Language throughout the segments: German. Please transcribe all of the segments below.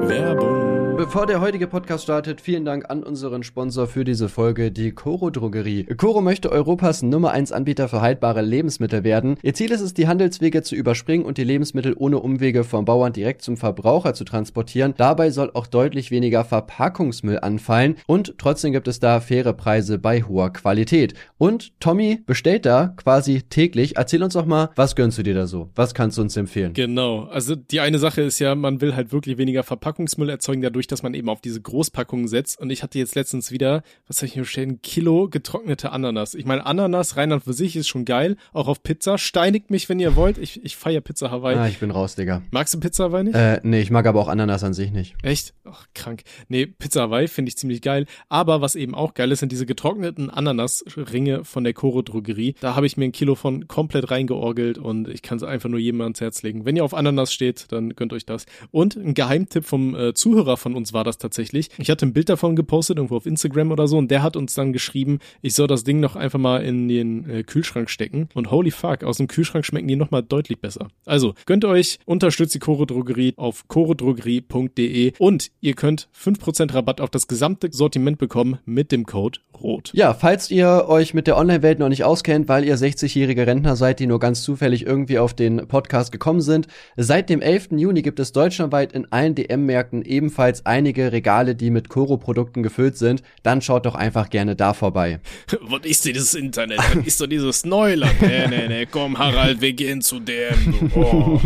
Werbung. Bevor der heutige Podcast startet, vielen Dank an unseren Sponsor für diese Folge, die Coro Drogerie. Coro möchte Europas Nummer 1 Anbieter für haltbare Lebensmittel werden. Ihr Ziel ist es, die Handelswege zu überspringen und die Lebensmittel ohne Umwege vom Bauern direkt zum Verbraucher zu transportieren. Dabei soll auch deutlich weniger Verpackungsmüll anfallen und trotzdem gibt es da faire Preise bei hoher Qualität. Und Tommy bestellt da quasi täglich. Erzähl uns doch mal, was gönnst du dir da so? Was kannst du uns empfehlen? Genau, also die eine Sache ist ja, man will halt wirklich weniger Verpackungsmüll erzeugen, dadurch, dass man eben auf diese Großpackungen setzt. Und ich hatte jetzt letztens wieder, was soll ich mir bestellen, 1 Kilo getrocknete Ananas. Ich meine, Ananas rein an für sich ist schon geil, auch auf Pizza. Steinigt mich, wenn ihr wollt. Ich feiere Pizza Hawaii. Ah, ich bin raus, Digga. Magst du Pizza Hawaii nicht? Nee, ich mag aber auch Ananas an sich nicht. Echt? Ach, krank. Nee, Pizza Hawaii finde ich ziemlich geil. Aber was eben auch geil ist, sind diese getrockneten Ananasringe von der Coro Drogerie. Da habe ich mir 1 Kilo von komplett reingeorgelt und ich kann es einfach nur jedem ans Herz legen. Wenn ihr auf Ananas steht, dann gönnt euch das. Und ein Geheimtipp vom Zuhörer von uns war das tatsächlich. Ich hatte ein Bild davon gepostet, irgendwo auf Instagram oder so, und der hat uns dann geschrieben, ich soll das Ding noch einfach mal in den Kühlschrank stecken. Und holy fuck, aus dem Kühlschrank schmecken die nochmal deutlich besser. Also, gönnt euch, unterstützt die Coro Drogerie auf corodrogerie.de und ihr könnt 5% Rabatt auf das gesamte Sortiment bekommen mit dem Code ROT. Ja, falls ihr euch mit der Online-Welt noch nicht auskennt, weil ihr 60-jährige Rentner seid, die nur ganz zufällig irgendwie auf den Podcast gekommen sind, seit dem 11. Juni gibt es deutschlandweit in allen DM-Märkten ebenfalls einige Regale, die mit Coro-Produkten gefüllt sind. Dann schaut doch einfach gerne da vorbei. Was ist denn dieses Internet? Was ist doch dieses Neuland? Nee, komm Harald, wir gehen zu DM. Oh.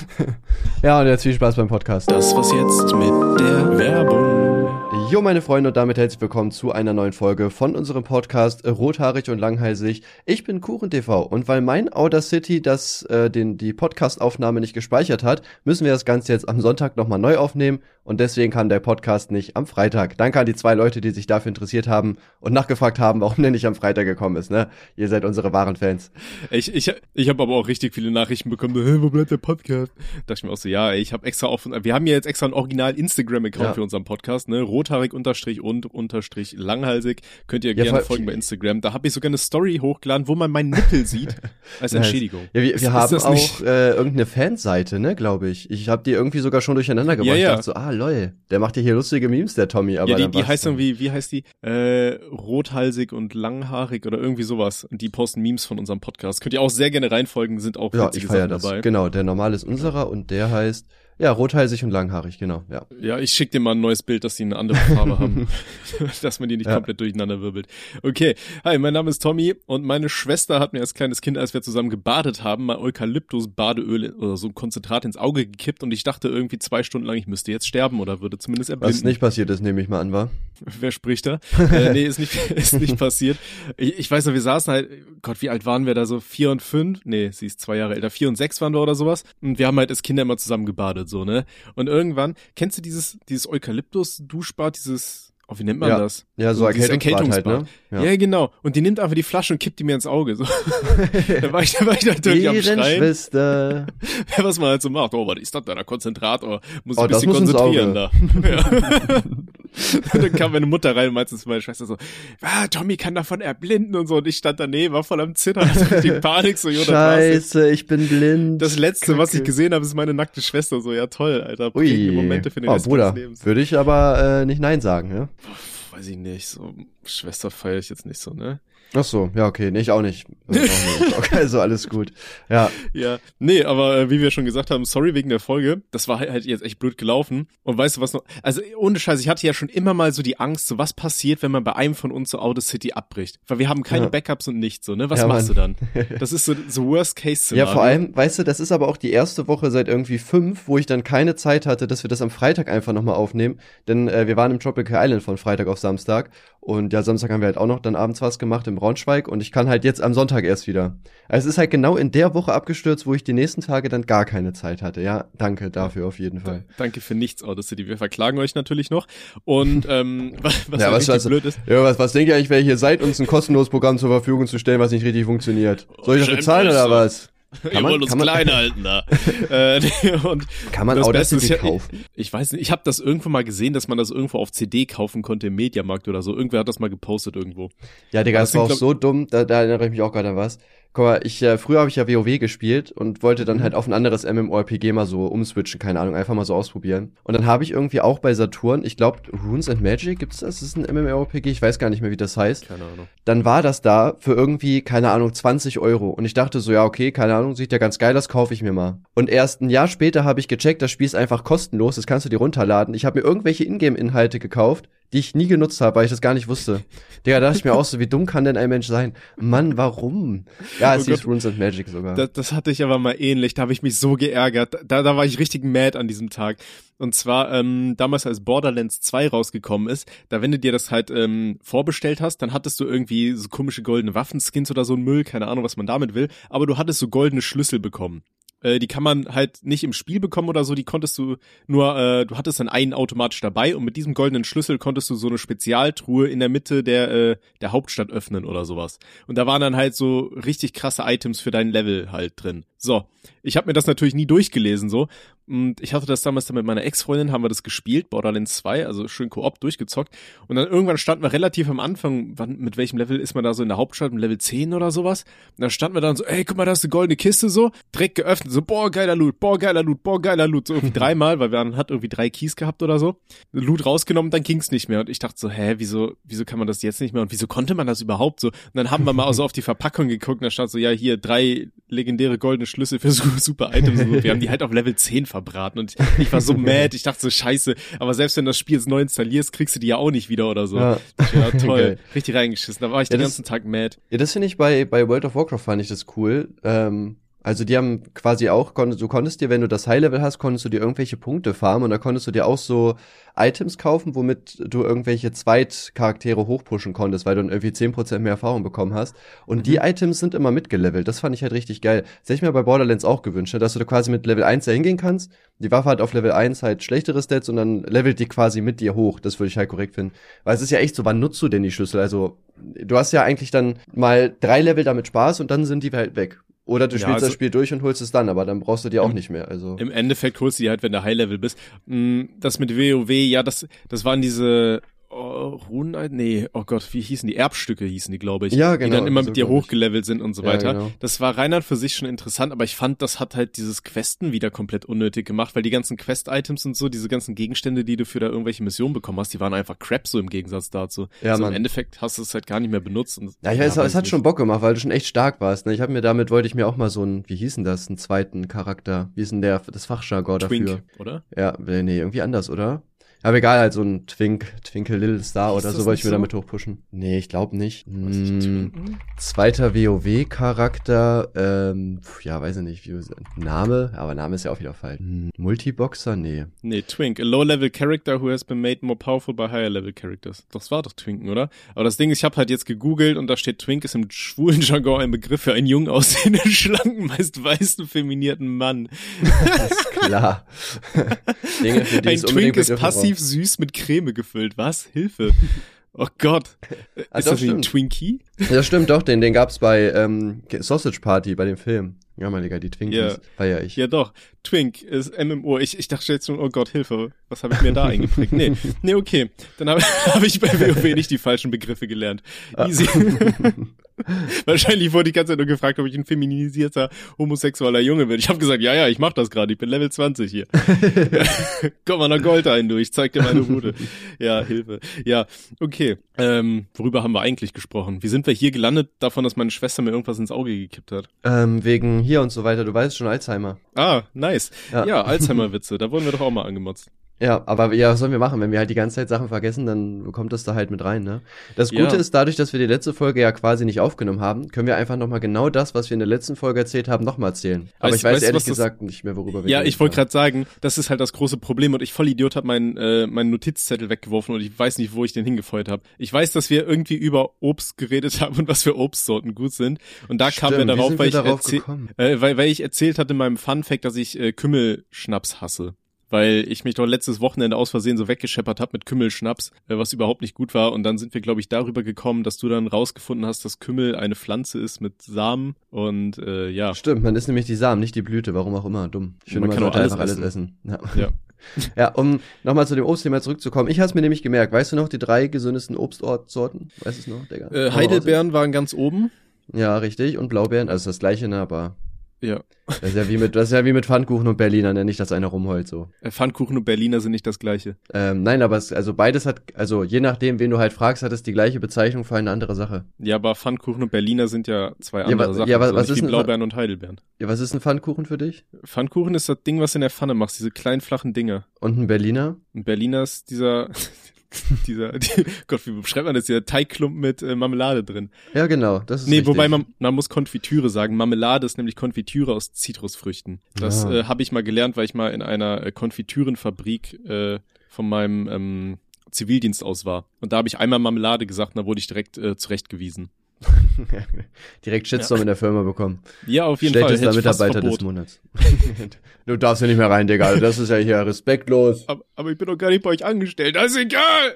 Ja, und jetzt viel Spaß beim Podcast. Das war's jetzt mit der Werbung. Jo, meine Freunde, und damit herzlich willkommen zu einer neuen Folge von unserem Podcast Rothaarig und Langhalsig. Ich bin KuchenTV und weil mein Audacity die Podcast-Aufnahme nicht gespeichert hat, müssen wir das Ganze jetzt am Sonntag nochmal neu aufnehmen und deswegen kam der Podcast nicht am Freitag. Danke an die 2 Leute, die sich dafür interessiert haben und nachgefragt haben, warum der nicht am Freitag gekommen ist, ne? Ihr seid unsere wahren Fans. Ich habe aber auch richtig viele Nachrichten bekommen, wo bleibt der Podcast? Da dachte ich mir auch so, ja, ich habe extra wir haben ja jetzt extra einen original Instagram-Account für unseren Podcast, ne? Rothaarig_und_langhalsig. Könnt ihr gerne folgen bei Instagram. Da habe ich sogar eine Story hochgeladen, wo man meinen Nippel sieht, als Entschädigung. Ja, wir haben auch irgendeine Fanseite, ne, glaube ich. Ich habe die irgendwie sogar schon durcheinander gebracht. Ja. Ich dachte so, lol, der macht ja hier lustige Memes, der Tommy. Aber ja, die heißt irgendwie, wie heißt die? Rothalsig und langhaarig oder irgendwie sowas. Und die posten Memes von unserem Podcast. Könnt ihr auch sehr gerne reinfolgen, sind auch witzige Sachen dabei. Genau, der normale ist unserer und der heißt rothalsig und langhaarig, genau, ja. Ja, ich schick dir mal ein neues Bild, dass die eine andere Farbe haben, dass man die nicht komplett durcheinander wirbelt. Okay, hi, mein Name ist Tommy und meine Schwester hat mir als kleines Kind, als wir zusammen gebadet haben, mal Eukalyptus-Badeöl oder so ein Konzentrat ins Auge gekippt und ich dachte irgendwie 2 Stunden lang, ich müsste jetzt sterben oder würde zumindest erblinden. Was nicht passiert ist, nehme ich mal an, war? Wer spricht da? Nee, ist nicht passiert. Ich weiß noch, wir saßen halt, Gott, wie alt waren wir da so? 4 und 5? Nee, sie ist 2 Jahre älter. 4 und 6 waren wir oder sowas. Und wir haben halt als Kinder immer zusammen gebadet, so, ne? Und irgendwann, kennst du dieses Eukalyptus-Duschbad, wie nennt man das? Ja, so Erkältungsbad halt, ne? Ja, genau. Und die nimmt einfach die Flasche und kippt die mir ins Auge, so. Da war ich natürlich am Schreien. Schwester. Ja, was man halt so macht. Oh, was ist das da? Der Konzentrat? Oh, muss ich ein bisschen konzentrieren da. Ja. Und dann kam meine Mutter rein und meinte zu meiner Schwester so, Tommy kann davon erblinden und so. Und ich stand daneben, war voll am Zittern, hatte richtig Panik, so, Scheiße, ich bin blind. Das Letzte, was ich gesehen habe, ist meine nackte Schwester, so, ja toll, Alter. Prägende Momente für den Rest meines Lebens. Würde ich aber nicht Nein sagen, ja? Weiß ich nicht, so, Schwester feiere ich jetzt nicht so, ne? Ach so, ja, okay, nee, ich auch nicht. Okay, also alles gut. Ja. Ja, nee, aber wie wir schon gesagt haben, sorry wegen der Folge. Das war halt jetzt echt blöd gelaufen. Und weißt du was noch? Also ohne Scheiß, ich hatte ja schon immer mal so die Angst, so was passiert, wenn man bei einem von uns so Audacity abbricht. Weil wir haben keine Backups und nichts, so, ne? Was machst du dann? Das ist so Worst-Case-Szenario. Ja, vor allem, weißt du, das ist aber auch die erste Woche seit irgendwie 5, wo ich dann keine Zeit hatte, dass wir das am Freitag einfach nochmal aufnehmen. Denn wir waren im Tropical Island von Freitag auf Samstag. Und ja, Samstag haben wir halt auch noch dann abends was gemacht im Braunschweig und ich kann halt jetzt am Sonntag erst wieder. Also es ist halt genau in der Woche abgestürzt, wo ich die nächsten Tage dann gar keine Zeit hatte. Ja, danke dafür auf jeden Fall. Danke für nichts, Audacity. Wir verklagen euch natürlich noch. Und was blöd ist. Ja, was denkt ihr eigentlich, wer ihr hier seid, uns ein kostenloses Programm zur Verfügung zu stellen, was nicht richtig funktioniert? Soll ich das bezahlen oder was? Wir wollen uns klein halten da. Und kann man Audacity kaufen? Ich weiß nicht, ich habe das irgendwo mal gesehen, dass man das irgendwo auf CD kaufen konnte im Mediamarkt oder so. Irgendwer hat das mal gepostet irgendwo. Ja, Digga, das war auch so dumm, da erinnere ich mich auch gerade an was. Guck mal, früher habe ich ja WoW gespielt und wollte dann halt auf ein anderes MMORPG mal so umswitchen, keine Ahnung, einfach mal so ausprobieren. Und dann habe ich irgendwie auch bei Saturn, ich glaube, Runes and Magic, gibt's das? Das ist ein MMORPG, ich weiß gar nicht mehr, wie das heißt. Keine Ahnung. Dann war das da für irgendwie, keine Ahnung, 20 Euro. Und ich dachte so, ja, okay, keine Ahnung, sieht ja ganz geil aus, kaufe ich mir mal. Und erst ein Jahr später habe ich gecheckt, das Spiel ist einfach kostenlos, das kannst du dir runterladen. Ich habe mir irgendwelche Ingame-Inhalte gekauft, die ich nie genutzt habe, weil ich das gar nicht wusste. Digga, da dachte ich mir auch so, wie dumm kann denn ein Mensch sein? Mann, warum? Ja, es hieß Runes and Magic sogar. Das hatte ich aber mal ähnlich, da habe ich mich so geärgert. Da war ich richtig mad an diesem Tag. Und zwar damals, als Borderlands 2 rausgekommen ist, da wenn du dir das halt vorbestellt hast, dann hattest du irgendwie so komische goldene Waffenskins oder so ein Müll, keine Ahnung, was man damit will, aber du hattest so goldene Schlüssel bekommen. Die kann man halt nicht im Spiel bekommen oder so, die konntest du nur, du hattest dann einen automatisch dabei und mit diesem goldenen Schlüssel konntest du so eine Spezialtruhe in der Mitte der Hauptstadt öffnen oder sowas. Und da waren dann halt so richtig krasse Items für dein Level halt drin. So, ich habe mir das natürlich nie durchgelesen so und ich hatte das damals dann mit meiner Ex-Freundin, haben wir das gespielt, Borderlands 2, also schön Koop durchgezockt und dann irgendwann standen wir relativ am Anfang, mit welchem Level ist man da so in der Hauptstadt, im Level 10 oder sowas und dann standen wir dann so, ey, guck mal, da ist eine goldene Kiste so, direkt geöffnet, so, boah, geiler Loot, boah, geiler Loot, boah, geiler Loot, so irgendwie dreimal, weil wir hat irgendwie 3 Keys gehabt oder so, Loot rausgenommen, dann ging's nicht mehr und ich dachte so, wieso kann man das jetzt nicht mehr und wieso konnte man das überhaupt so und dann haben wir mal so auf die Verpackung geguckt und da stand so, ja, hier 3 legendäre goldene Schlüssel für super Items und wir haben die halt auf Level 10 verbraten und ich war so mad, ich dachte so, scheiße, aber selbst wenn du das Spiel jetzt neu installierst, kriegst du die ja auch nicht wieder oder so. Ja, toll, geil. Richtig reingeschissen, da war ich den ganzen Tag mad. Ja, das finde ich bei World of Warcraft fand ich das cool, also die haben quasi auch, du konntest dir, wenn du das High-Level hast, konntest du dir irgendwelche Punkte farmen und da konntest du dir auch so Items kaufen, womit du irgendwelche Zweitcharaktere hochpushen konntest, weil du dann irgendwie 10% mehr Erfahrung bekommen hast. Und die Items sind immer mitgelevelt. Das fand ich halt richtig geil. Das hätte ich mir bei Borderlands auch gewünscht, dass du quasi mit Level 1 da hingehen kannst. Die Waffe hat auf Level 1 halt schlechtere Stats und dann levelt die quasi mit dir hoch. Das würde ich halt korrekt finden. Weil es ist ja echt so, wann nutzt du denn die Schlüssel? Also, du hast ja eigentlich dann mal 3 Level damit Spaß und dann sind die halt weg. Oder du spielst das Spiel durch und holst es dann, aber dann brauchst du die auch nicht mehr. Also im Endeffekt holst du die halt, wenn du High-Level bist. Das mit WoW, ja, das waren diese Runen, nee, oh Gott, wie hießen die? Erbstücke hießen die, glaube ich. Ja, genau. Die dann immer mit dir hochgelevelt sind und so weiter. Ja, genau. Das war rein für sich schon interessant, aber ich fand, das hat halt dieses Questen wieder komplett unnötig gemacht, weil die ganzen Quest-Items und so, diese ganzen Gegenstände, die du für da irgendwelche Missionen bekommen hast, die waren einfach Crap so im Gegensatz dazu. Ja, also im Endeffekt hast du es halt gar nicht mehr benutzt. Und, ja, es hat schon Bock gemacht, weil du schon echt stark warst. Ne? Wollte ich mir auch mal so einen, wie hieß denn das, einen zweiten Charakter. Wie ist denn das Fachjargon Twink, dafür? Oder? Ja, nee, irgendwie anders, oder? Aber egal, halt so ein Twinkle Little Star oder so wollte ich mir damit hochpushen. Nee, ich glaube nicht. Zweiter WoW-Charakter, ja, weiß ich nicht, Name, aber Name ist ja auch wieder falsch. Multiboxer? Nee. Nee, Twink, a low-level character who has been made more powerful by higher-level characters. Das war doch Twinken, oder? Aber das Ding ist, ich habe halt jetzt gegoogelt und da steht, Twink ist im schwulen Jargon ein Begriff für einen jung aussehenden, schlanken, meist weißen, feminierten Mann. Das ist klar. Dinge, für die ein Twink ist passiv süß mit Creme gefüllt. Was? Hilfe. Oh Gott. Ist das nicht ein Twinkie? Ja, stimmt, doch. Den gab's bei Sausage Party, bei dem Film. Ja, mein Digga, die Twinkies feier ich. Ja, doch. Twink ist MMO. Ich dachte jetzt schon, oh Gott, Hilfe. Was habe ich mir da eingeprägt? Nee, okay. Dann hab ich bei WoW nicht die falschen Begriffe gelernt. Easy. Wahrscheinlich wurde die ganze Zeit nur gefragt, ob ich ein feminisierter, homosexueller Junge bin. Ich habe gesagt, ja, ich mach das gerade. Ich bin Level 20 hier. Komm mal nach Gold ein, du. Ich zeig dir meine Route. Ja, Hilfe. Ja, okay. Worüber haben wir eigentlich gesprochen? Wie sind wir hier gelandet davon, dass meine Schwester mir irgendwas ins Auge gekippt hat? Wegen hier und so weiter. Du weißt schon, Alzheimer. Ah, nice. Ja, Alzheimer-Witze. Da wurden wir doch auch mal angemotzt. Ja, aber ja, was sollen wir machen? Wenn wir halt die ganze Zeit Sachen vergessen, dann kommt das da halt mit rein, ne? Das Gute ist, dadurch, dass wir die letzte Folge ja quasi nicht aufgenommen haben, können wir einfach nochmal genau das, was wir in der letzten Folge erzählt haben, nochmal erzählen. Aber ich weiß ehrlich gesagt nicht mehr, worüber wir Ja, ich wollte gerade sagen, das ist halt das große Problem und ich Vollidiot habe meinen Notizzettel weggeworfen und ich weiß nicht, wo ich den hingefeuert habe. Ich weiß, dass wir irgendwie über Obst geredet haben und was für Obstsorten gut sind und da kamen wir darauf, weil ich erzählt hatte in meinem Funfact, dass ich Kümmelschnaps hasse. Weil ich mich doch letztes Wochenende aus Versehen so weggescheppert habe mit Kümmelschnaps, was überhaupt nicht gut war. Und dann sind wir, glaube ich, darüber gekommen, dass du dann rausgefunden hast, dass Kümmel eine Pflanze ist mit Samen und ja. Stimmt, man isst nämlich die Samen, nicht die Blüte, warum auch immer, dumm. Ich finde, man sollte einfach alles essen. Ja. Ja, um nochmal zu dem Obstthema zurückzukommen. Ich habe es mir nämlich gemerkt. Weißt du noch die 3 gesündesten Obstsorten? Weißt du es noch, Digga? Heidelbeeren waren ganz oben. Ja, richtig. Und Blaubeeren, also das gleiche, ne, aber Ja. das ist ja wie mit Pfannkuchen und Berliner, ne, nicht, dass einer rumheult, so. Pfannkuchen und Berliner sind nicht das gleiche. Nein, aber also beides also je nachdem, wen du halt fragst, hat es die gleiche Bezeichnung für eine andere Sache. Ja, aber Pfannkuchen und Berliner sind ja zwei andere Sachen. Ja, so was nicht ist wie denn Blaubeeren und Heidelbeeren. Ja, was ist ein Pfannkuchen für dich? Pfannkuchen ist das Ding, was du in der Pfanne machst, diese kleinen flachen Dinger. Und ein Berliner? Und Berliner ist Gott, wie beschreibt man das? Dieser Teigklumpen mit Marmelade drin. Ja, genau, das ist Nee, richtig. wobei man muss Konfitüre sagen. Marmelade ist nämlich Konfitüre aus Zitrusfrüchten. Das habe ich mal gelernt, weil ich mal in einer Konfitürenfabrik von meinem Zivildienst aus war. Und da habe ich einmal Marmelade gesagt und da wurde ich direkt zurechtgewiesen. Direkt Shitstorm in der Firma bekommen. Ja, auf jeden Fall. Schlechtester Mitarbeiter des Monats. Du darfst ja nicht mehr rein, Digga. Das ist ja hier respektlos. Aber ich bin doch gar nicht bei euch angestellt. Das ist egal.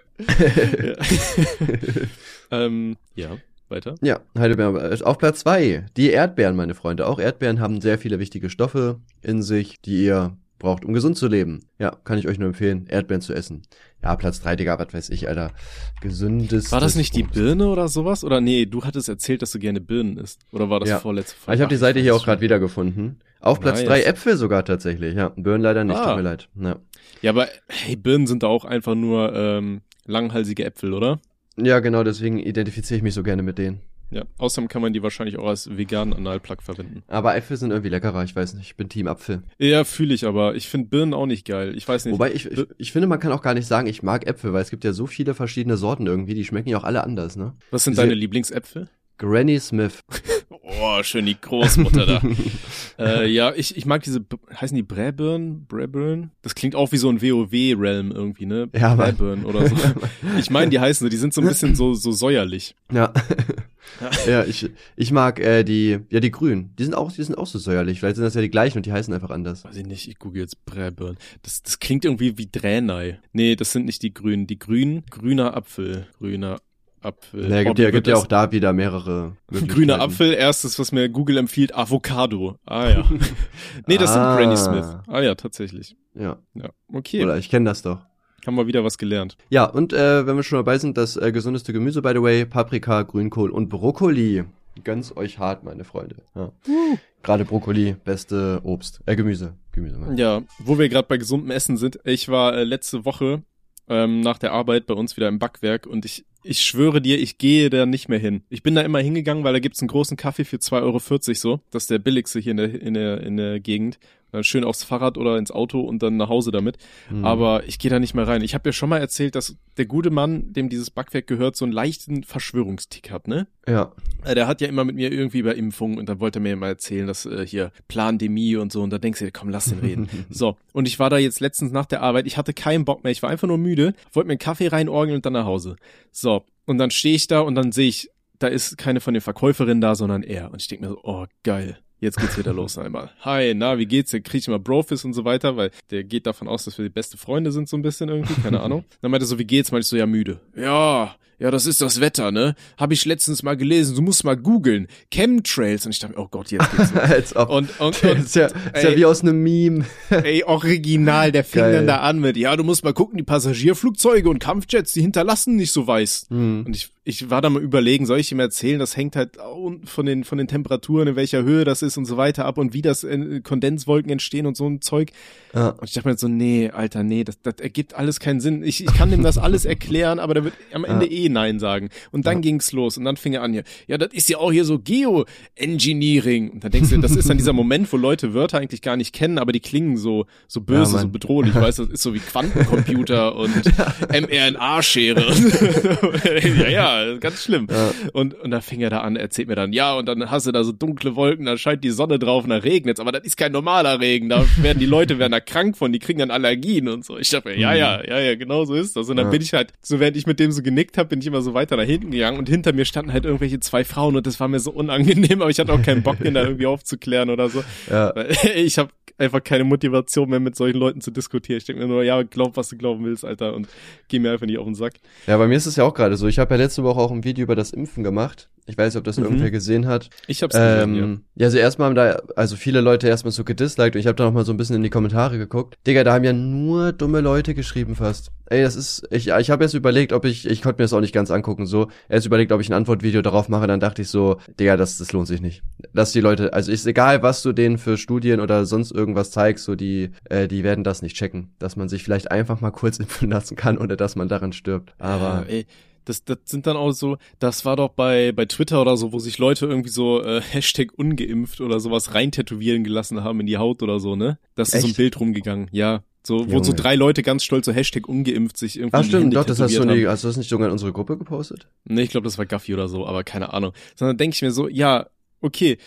Ja, weiter. Ja, Heidelbeeren. Auf Platz 2, die Erdbeeren, meine Freunde. Auch Erdbeeren haben sehr viele wichtige Stoffe in sich, die ihr braucht, um gesund zu leben. Ja, kann ich euch nur empfehlen, Erdbeeren zu essen. Ja, Platz 3, Digga, was weiß ich, Alter. Gesundes. War das nicht die Birne oder sowas? Oder nee, du hattest erzählt, dass du gerne Birnen isst. Oder war das vorletzte Folge? Ich habe die Seite hier auch gerade wiedergefunden. Auf Platz 3 Äpfel sogar tatsächlich, ja. Birnen leider nicht, tut mir leid. Ja, aber hey, Birnen sind da auch einfach nur langhalsige Äpfel, oder? Ja, genau, deswegen identifiziere ich mich so gerne mit denen. Ja, außerdem kann man die wahrscheinlich auch als veganen Analplug verwenden. Aber Äpfel sind irgendwie leckerer, ich weiß nicht, ich bin Team Apfel. Ja, fühle ich aber. Ich finde Birnen auch nicht geil. Ich weiß nicht. Wobei, ich finde, man kann auch gar nicht sagen, ich mag Äpfel, weil es gibt ja so viele verschiedene Sorten irgendwie, die schmecken ja auch alle anders, ne? Was sind deine Lieblingsäpfel? Granny Smith. Oh, schön die Großmutter da. Ja, ich mag diese, heißen die Bräbirnen? Das klingt auch wie so ein WoW-Realm irgendwie, ne? Ja, Bräbirnen oder so. Ich meine, die heißen so, die sind so ein bisschen so säuerlich. Ja. Ja, ich mag die Grünen. Die sind auch so säuerlich. Vielleicht sind das ja die gleichen und die heißen einfach anders. Weiß ich nicht, ich google jetzt Bräbirnen. Das klingt irgendwie wie Dränei. Nee, das sind nicht die Grünen. Die Grünen, grüner Apfel. Nee, gibt ja auch da wieder mehrere grüner Apfel, erstes, was mir Google empfiehlt, Avocado. Ah ja. Nee, das sind Granny Smith. Ah ja, tatsächlich. Ja. Okay. Oder ich kenne das doch. Haben wir wieder was gelernt. Ja, und wenn wir schon dabei sind, das gesundeste Gemüse, by the way, Paprika, Grünkohl und Brokkoli. Gönn's euch hart, meine Freunde. Ja. Gerade Brokkoli, beste Obst. Gemüse. Ja, wo wir gerade bei gesundem Essen sind. Ich war letzte Woche nach der Arbeit bei uns wieder im Backwerk und ich schwöre dir, ich gehe da nicht mehr hin. Ich bin da immer hingegangen, weil da gibt's einen großen Kaffee für 2,40 € so. Das ist der billigste hier in der Gegend. Dann schön aufs Fahrrad oder ins Auto und dann nach Hause damit. Aber ich gehe da nicht mehr rein. Ich habe ja schon mal erzählt, dass der gute Mann, dem dieses Backwerk gehört, so einen leichten Verschwörungstick hat, ne? Ja. Der hat ja immer mit mir irgendwie über Impfungen und dann wollte er mir immer erzählen, dass hier Plandemie und so und da denkst du dir, komm, lass den reden. So, und ich war da jetzt letztens nach der Arbeit, ich hatte keinen Bock mehr, ich war einfach nur müde, wollte mir einen Kaffee reinorgeln und dann nach Hause. So, und dann stehe ich da und dann sehe ich, da ist keine von den Verkäuferinnen da, sondern er. Und ich denke mir so, oh, geil. Jetzt geht's wieder los einmal. Hi, na, wie geht's? Dann krieg ich immer Brofist und so weiter, weil der geht davon aus, dass wir die beste Freunde sind so ein bisschen irgendwie, keine Ahnung. Dann meinte er so, wie geht's? Meinte ich so, ja, müde. Ja, das ist das Wetter, ne? Hab ich letztens mal gelesen, du musst mal googeln. Chemtrails. Und ich dachte, oh Gott, jetzt geht's los. Als ob. Und ist ja wie aus einem Meme. Ey, original, der fing dann da an mit, ja, du musst mal gucken, die Passagierflugzeuge und Kampfjets, die hinterlassen nicht so weiß. Und ich war da mal überlegen, soll ich ihm erzählen, das hängt halt von den Temperaturen, in welcher Höhe das ist und so weiter ab und wie das Kondenswolken entstehen und so ein Zeug. Ja. Und ich dachte mir so, nee, Alter, nee, das ergibt alles keinen Sinn. Ich kann dem das alles erklären, aber der wird am Ende Nein sagen. Und dann ging's los und dann fing er an hier, ja, das ist ja auch hier so Geoengineering. Und dann denkst du, das ist dann dieser Moment, wo Leute Wörter eigentlich gar nicht kennen, aber die klingen so böse, so bedrohlich. Weißt du, das ist so wie Quantencomputer und mRNA-Schere. Ja, ganz schlimm. Ja. Und da fing er da an, erzählt mir dann, ja, und dann hast du da so dunkle Wolken, da scheint die Sonne drauf und da regnet's, aber das ist kein normaler Regen, da werden die Leute da krank von, die kriegen dann Allergien und so. Ich dachte mir, ja, genau so ist das. Und dann bin ich halt, so während ich mit dem so genickt habe, bin ich immer so weiter nach hinten gegangen und hinter mir standen halt irgendwelche 2 Frauen und das war mir so unangenehm, aber ich hatte auch keinen Bock, den da irgendwie aufzuklären oder so. Ja. Ich habe einfach keine Motivation mehr, mit solchen Leuten zu diskutieren. Ich denke mir nur, ja, glaub, was du glauben willst, Alter, und geh mir einfach nicht auf den Sack. Ja, bei mir ist es ja auch gerade so. Ich habe ja letzte Woche auch ein Video über das Impfen gemacht. Ich weiß nicht, ob das irgendwer gesehen hat. Ich hab's gesehen, ja. Also erstmal haben da, also viele Leute erstmal so gedisliked und ich habe da noch mal so ein bisschen in die Kommentare geguckt. Digga, da haben ja nur dumme Leute geschrieben fast. Ey, das ist, ich habe erst überlegt, ob ich konnte mir das auch nicht ganz angucken, so. Erst überlegt, ob ich ein Antwortvideo darauf mache, dann dachte ich so, Digga, das lohnt sich nicht. Dass die Leute, also ist egal, was du denen für Studien oder sonst irgendwas zeigst, so die werden das nicht checken. Dass man sich vielleicht einfach mal kurz impfen lassen kann, ohne dass man daran stirbt. Aber ey. Das sind dann auch so, das war doch bei Twitter oder so, wo sich Leute irgendwie so Hashtag ungeimpft oder sowas rein tätowieren gelassen haben in die Haut oder so, ne? Das ist so ein Bild rumgegangen, ja. So, wo so 3 Leute ganz stolz so Hashtag ungeimpft sich irgendwie in die Hände das hast du haben. hast du das nicht sogar in unsere Gruppe gepostet? Nee, ich glaube, das war Gaffi oder so, aber keine Ahnung. Sondern denke ich mir so, ja, okay,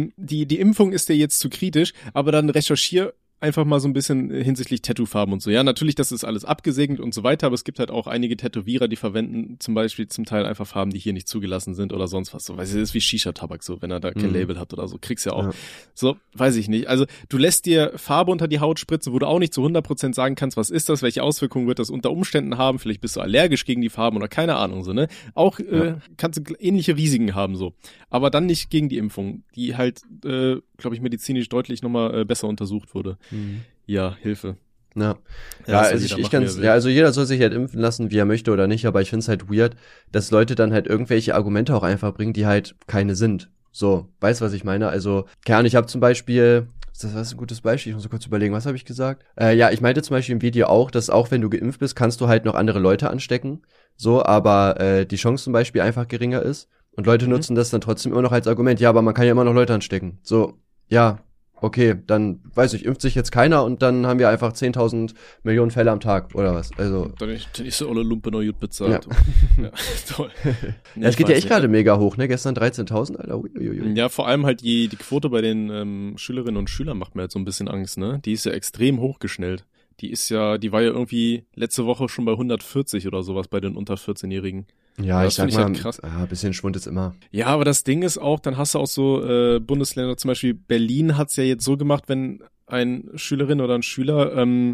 die Impfung ist dir jetzt zu kritisch, aber dann recherchier einfach mal so ein bisschen hinsichtlich Tattoofarben und so. Ja, natürlich, das ist alles abgesegnet und so weiter, aber es gibt halt auch einige Tätowierer, die verwenden zum Beispiel zum Teil einfach Farben, die hier nicht zugelassen sind oder sonst was. So, weiß ich, das ist wie Shisha-Tabak so, wenn er da kein Label hat oder so. Kriegst ja auch. Ja. So, weiß ich nicht. Also, du lässt dir Farbe unter die Haut spritzen, wo du auch nicht zu 100% sagen kannst, was ist das, welche Auswirkungen wird das unter Umständen haben. Vielleicht bist du allergisch gegen die Farben oder keine Ahnung, so, ne? Auch kannst du ähnliche Risiken haben, so. Aber dann nicht gegen die Impfung, die halt, glaube ich, medizinisch deutlich nochmal besser untersucht wurde. Ja, Hilfe. Ja, also ich kann's, also jeder soll sich halt impfen lassen, wie er möchte oder nicht, aber ich find's halt weird, dass Leute dann halt irgendwelche Argumente auch einfach bringen, die halt keine sind. So, weißt du, was ich meine? Also, keine Ahnung, ich habe zum Beispiel, das ist ein gutes Beispiel, ich muss so kurz überlegen, was habe ich gesagt? Ja, ich meinte zum Beispiel im Video auch, dass auch wenn du geimpft bist, kannst du halt noch andere Leute anstecken, so, aber die Chance zum Beispiel einfach geringer ist und Leute nutzen das dann trotzdem immer noch als Argument, ja, aber man kann ja immer noch Leute anstecken. So, ja, okay, dann, weiß ich, impft sich jetzt keiner und dann haben wir einfach 10.000 Millionen Fälle am Tag, oder was? Also. Dann ist so alle Lumpe noch gut bezahlt. Ja, toll. Nee, es geht ja echt gerade mega hoch, ne? Gestern 13.000, Alter. Uiuiui. Ja, vor allem halt die Quote bei den Schülerinnen und Schülern macht mir halt so ein bisschen Angst, ne? Die ist ja extrem hochgeschnellt. Die war ja irgendwie letzte Woche schon bei 140 oder sowas bei den unter 14-Jährigen. Ja, ich sag mal, halt krass. Ein bisschen Schwund ist immer. Ja, aber das Ding ist auch, dann hast du auch so Bundesländer, zum Beispiel Berlin hat's ja jetzt so gemacht, wenn ein Schülerin oder ein Schüler,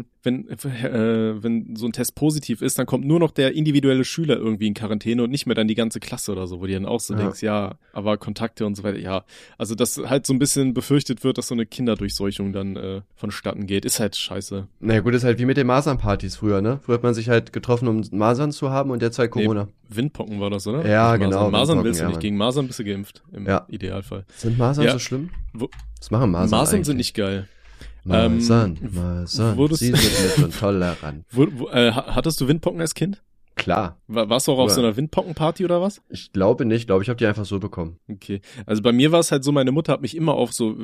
wenn so ein Test positiv ist, dann kommt nur noch der individuelle Schüler irgendwie in Quarantäne und nicht mehr dann die ganze Klasse oder so, wo die dann auch so denkst, ja, aber Kontakte und so weiter, ja. Also, dass halt so ein bisschen befürchtet wird, dass so eine Kinderdurchseuchung dann vonstatten geht, ist halt scheiße. Naja, gut, ist halt wie mit den Masernpartys früher, ne? Früher hat man sich halt getroffen, um Masern zu haben und jetzt halt Corona. Nee, Windpocken war das, oder? Ja, genau. Masern willst du nicht, gegen Masern bist du geimpft, im Idealfall. Sind Masern so schlimm? Was machen Masern Masern eigentlich? Sind nicht geil. Masern, sie sind mit und tolerant. Hattest du Windpocken als Kind? Klar. Warst du auch auf so einer Windpockenparty oder was? Ich glaube nicht. Ich glaube, ich habe die einfach so bekommen. Okay. Also bei mir war es halt so, meine Mutter hat mich immer auf so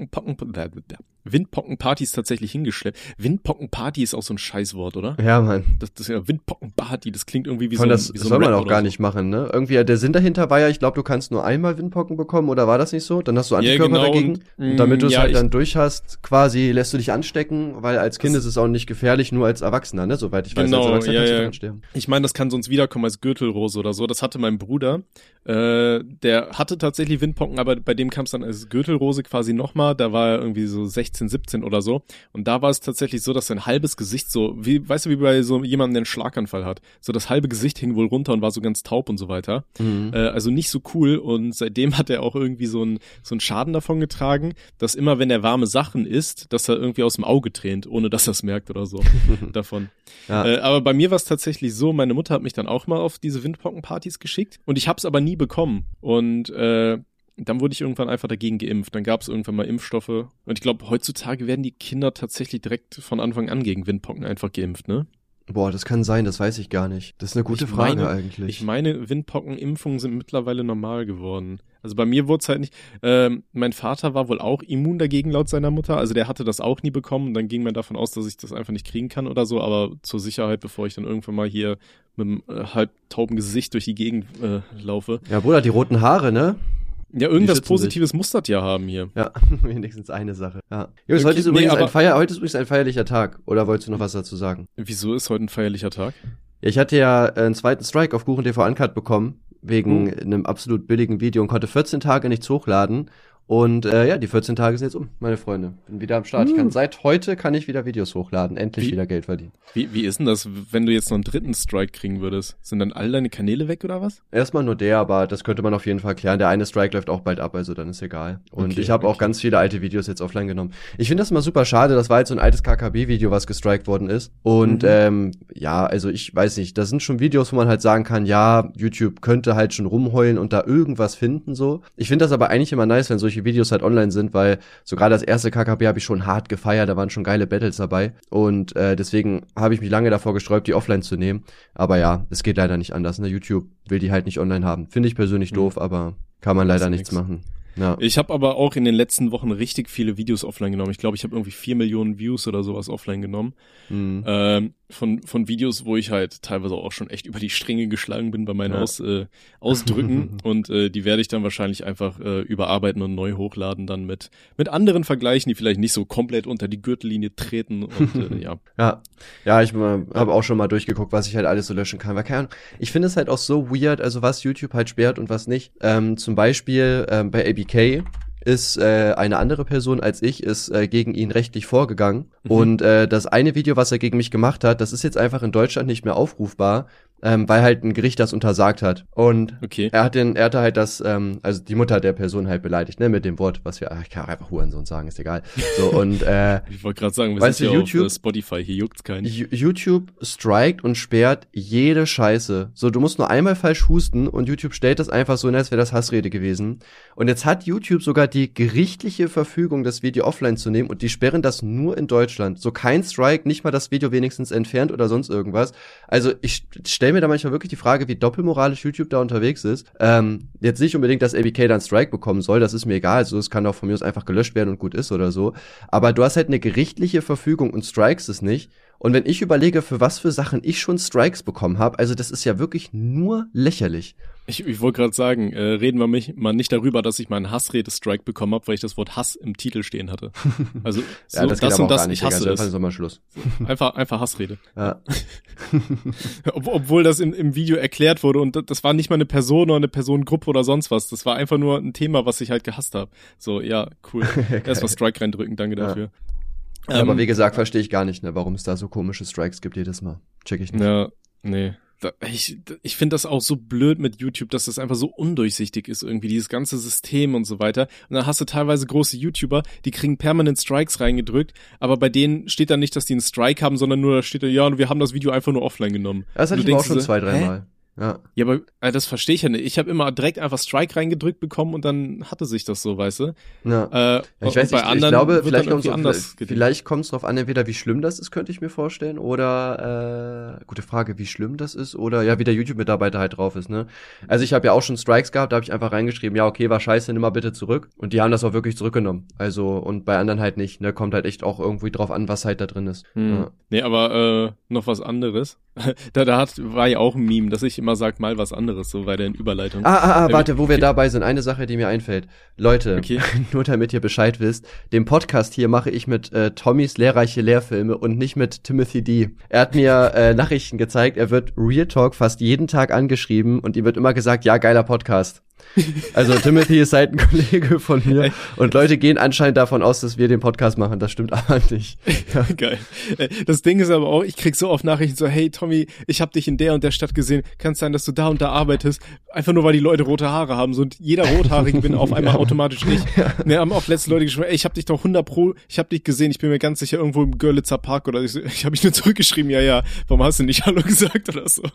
Windpockenpartys tatsächlich hingeschleppt. Windpockenparty ist auch so ein Scheißwort, oder? Ja, Mann. Das ist ja Windpockenparty, das klingt irgendwie wie das soll man auch gar nicht machen, ne? Irgendwie, der Sinn dahinter war ja, ich glaube, du kannst nur einmal Windpocken bekommen, oder war das nicht so? Dann hast du Antikörper dagegen. Und damit du es halt dann durch hast, quasi lässt du dich anstecken, weil als Kind ist es auch nicht gefährlich, nur als Erwachsener, ne? Soweit ich weiß, als Erwachsener kannst du daran sterben. Ich meine, das kann sonst wiederkommen als Gürtelrose oder so. Das hatte mein Bruder. Der hatte tatsächlich Windpocken, aber bei dem kam es dann als Gürtelrose quasi nochmal. Da war er irgendwie so 16, 17 oder so. Und da war es tatsächlich so, dass sein halbes Gesicht so, wie, weißt du, wie bei so jemandem, der einen Schlaganfall hat. So das halbe Gesicht hing wohl runter und war so ganz taub und so weiter. Also nicht so cool. Und seitdem hat er auch irgendwie so einen Schaden davon getragen, dass immer, wenn er warme Sachen isst, dass er irgendwie aus dem Auge tränt, ohne dass er es merkt oder so davon. Ja. Aber bei mir war es tatsächlich so, meine Mutter hat mich dann auch mal auf diese Windpockenpartys geschickt und ich habe es aber nie bekommen. Und dann wurde ich irgendwann einfach dagegen geimpft. Dann gab es irgendwann mal Impfstoffe. Und ich glaube, heutzutage werden die Kinder tatsächlich direkt von Anfang an gegen Windpocken einfach geimpft, ne? Boah, das kann sein, das weiß ich gar nicht. Das ist eine gute Frage eigentlich. Ich meine, Windpockenimpfungen sind mittlerweile normal geworden. Also bei mir wurde es halt nicht, mein Vater war wohl auch immun dagegen laut seiner Mutter, also der hatte das auch nie bekommen und dann ging man davon aus, dass ich das einfach nicht kriegen kann oder so, aber zur Sicherheit, bevor ich dann irgendwann mal hier mit einem halb tauben Gesicht durch die Gegend laufe. Ja, Bruder, die roten Haare, ne? Ja, irgendwas Positives muss das ja haben hier. Ja, wenigstens eine Sache. Ja. Jungs, heute ist übrigens ein feierlicher Tag. Oder wolltest du noch was dazu sagen? Wieso ist heute ein feierlicher Tag? Ja, ich hatte ja einen zweiten Strike auf KuchenTV Uncut bekommen, wegen einem absolut billigen Video und konnte 14 Tage nichts hochladen. Und die 14 Tage sind jetzt meine Freunde. Bin wieder am Start. Seit heute kann ich wieder Videos hochladen. Endlich wieder Geld verdienen. Wie ist denn das, wenn du jetzt noch einen dritten Strike kriegen würdest? Sind dann all deine Kanäle weg oder was? Erstmal nur der, aber das könnte man auf jeden Fall klären. Der eine Strike läuft auch bald ab, also dann ist egal. Und ich habe auch ganz viele alte Videos jetzt offline genommen. Ich finde das immer super schade. Das war jetzt so ein altes KKB-Video, was gestrikt worden ist. Und also ich weiß nicht, das sind schon Videos, wo man halt sagen kann, ja, YouTube könnte halt schon rumheulen und da irgendwas finden so. Ich finde das aber eigentlich immer nice, wenn solche Videos halt online sind, weil so gerade das erste KKB habe ich schon hart gefeiert, da waren schon geile Battles dabei. Und deswegen habe ich mich lange davor gesträubt, die offline zu nehmen. Aber ja, es geht leider nicht anders. Ne? YouTube will die halt nicht online haben. Finde ich persönlich doof, aber kann man leider nichts machen. Ja. Ich habe aber auch in den letzten Wochen richtig viele Videos offline genommen. Ich glaube, ich habe irgendwie 4 Millionen Views oder sowas offline genommen. Von Videos, wo ich halt teilweise auch schon echt über die Stränge geschlagen bin bei meinen Ausdrücken. Und die werde ich dann wahrscheinlich einfach überarbeiten und neu hochladen, dann mit anderen vergleichen, die vielleicht nicht so komplett unter die Gürtellinie treten. Und Ja, ich habe auch schon mal durchgeguckt, was ich halt alles so löschen kann. Weil keine Ahnung, ich finde es halt auch so weird, also was YouTube halt sperrt und was nicht. Zum Beispiel bei ABK ist eine andere Person als ich, ist gegen ihn rechtlich vorgegangen. Und das eine Video, was er gegen mich gemacht hat, das ist jetzt einfach in Deutschland nicht mehr aufrufbar, weil halt ein Gericht das untersagt hat. Und er hatte halt das, also die Mutter der Person halt beleidigt, ne, mit dem Wort, was ich kann auch einfach Hurensohn sagen, ist egal. So, und ich wollte gerade sagen, wir sind ja YouTube, auf Spotify, hier juckt's keinen. YouTube strikt und sperrt jede Scheiße. So, du musst nur einmal falsch husten und YouTube stellt das einfach so, als wäre das Hassrede gewesen. Und jetzt hat YouTube sogar die gerichtliche Verfügung, das Video offline zu nehmen, und die sperren das nur in Deutschland. So kein Strike, nicht mal das Video wenigstens entfernt oder sonst irgendwas. Also ich stelle mir da manchmal wirklich die Frage, wie doppelmoralisch YouTube da unterwegs ist. Jetzt nicht unbedingt, dass ABK dann Strike bekommen soll, das ist mir egal. Also es kann auch von mir aus einfach gelöscht werden und gut ist oder so. Aber du hast halt eine gerichtliche Verfügung und strikes es nicht. Und wenn ich überlege, für was für Sachen ich schon Strikes bekommen habe, also das ist ja wirklich nur lächerlich. Ich wollte gerade sagen, reden wir mal nicht darüber, dass ich mal einen Hassrede-Strike bekommen habe, weil ich das Wort Hass im Titel stehen hatte. Also so, ja, das und das, ich hasse es. Also mal Schluss. Einfach Hassrede. Ja. Obwohl das im Video erklärt wurde und das war nicht mal eine Person oder eine Personengruppe oder sonst was. Das war einfach nur ein Thema, was ich halt gehasst habe. So, ja, cool. Erstmal Strike reindrücken, danke dafür. Ja, aber wie gesagt, verstehe ich gar nicht, ne, warum es da so komische Strikes gibt jedes Mal. Check ich nicht. Ja, nee. Ich finde das auch so blöd mit YouTube, dass das einfach so undurchsichtig ist irgendwie, dieses ganze System und so weiter. Und dann hast du teilweise große YouTuber, die kriegen permanent Strikes reingedrückt, aber bei denen steht dann nicht, dass die einen Strike haben, sondern nur, da steht da, ja, wir haben das Video einfach nur offline genommen. Das hatte ich aber auch schon 2-3 Mal. Ja, aber das verstehe ich ja nicht. Ich habe immer direkt einfach Strike reingedrückt bekommen und dann hatte sich das so, weißt du? Ja. Ich weiß nicht, ich glaube, vielleicht kommt es drauf an, entweder wie schlimm das ist, könnte ich mir vorstellen, oder gute Frage, wie schlimm das ist, oder ja, wie der YouTube-Mitarbeiter halt drauf ist, ne? Also ich habe ja auch schon Strikes gehabt, da habe ich einfach reingeschrieben, ja, okay, war scheiße, nimm mal bitte zurück. Und die haben das auch wirklich zurückgenommen. Also, und bei anderen halt nicht, ne? Kommt halt echt auch irgendwie drauf an, was halt da drin ist. Ja. Nee, aber noch was anderes. War ja auch ein Meme, dass ich immer sag, mal was anderes, so bei der Überleitung. Warte, wo wir dabei sind, eine Sache, die mir einfällt. Leute, nur damit ihr Bescheid wisst, den Podcast hier mache ich mit Tommys lehrreiche Lehrfilme und nicht mit Timothy D. Er hat mir Nachrichten gezeigt, er wird Real Talk fast jeden Tag angeschrieben und ihm wird immer gesagt, ja, geiler Podcast. Also Timothy ist halt ein Kollege von mir und Leute gehen anscheinend davon aus, dass wir den Podcast machen. Das stimmt aber nicht. Ja. Geil. Das Ding ist aber auch, ich krieg so oft Nachrichten so, hey Tommy, ich hab dich in der und der Stadt gesehen. Kann es sein, dass du da und da arbeitest? Einfach nur, weil die Leute rote Haare haben. So, und jeder Rothaarige bin auf einmal automatisch ich. Wir haben auch letzte Leute geschrieben, ey, ich hab dich doch 100%, ich hab dich gesehen. Ich bin mir ganz sicher irgendwo im Görlitzer Park oder ich hab mich nur zurückgeschrieben, ja, warum hast du nicht Hallo gesagt oder so?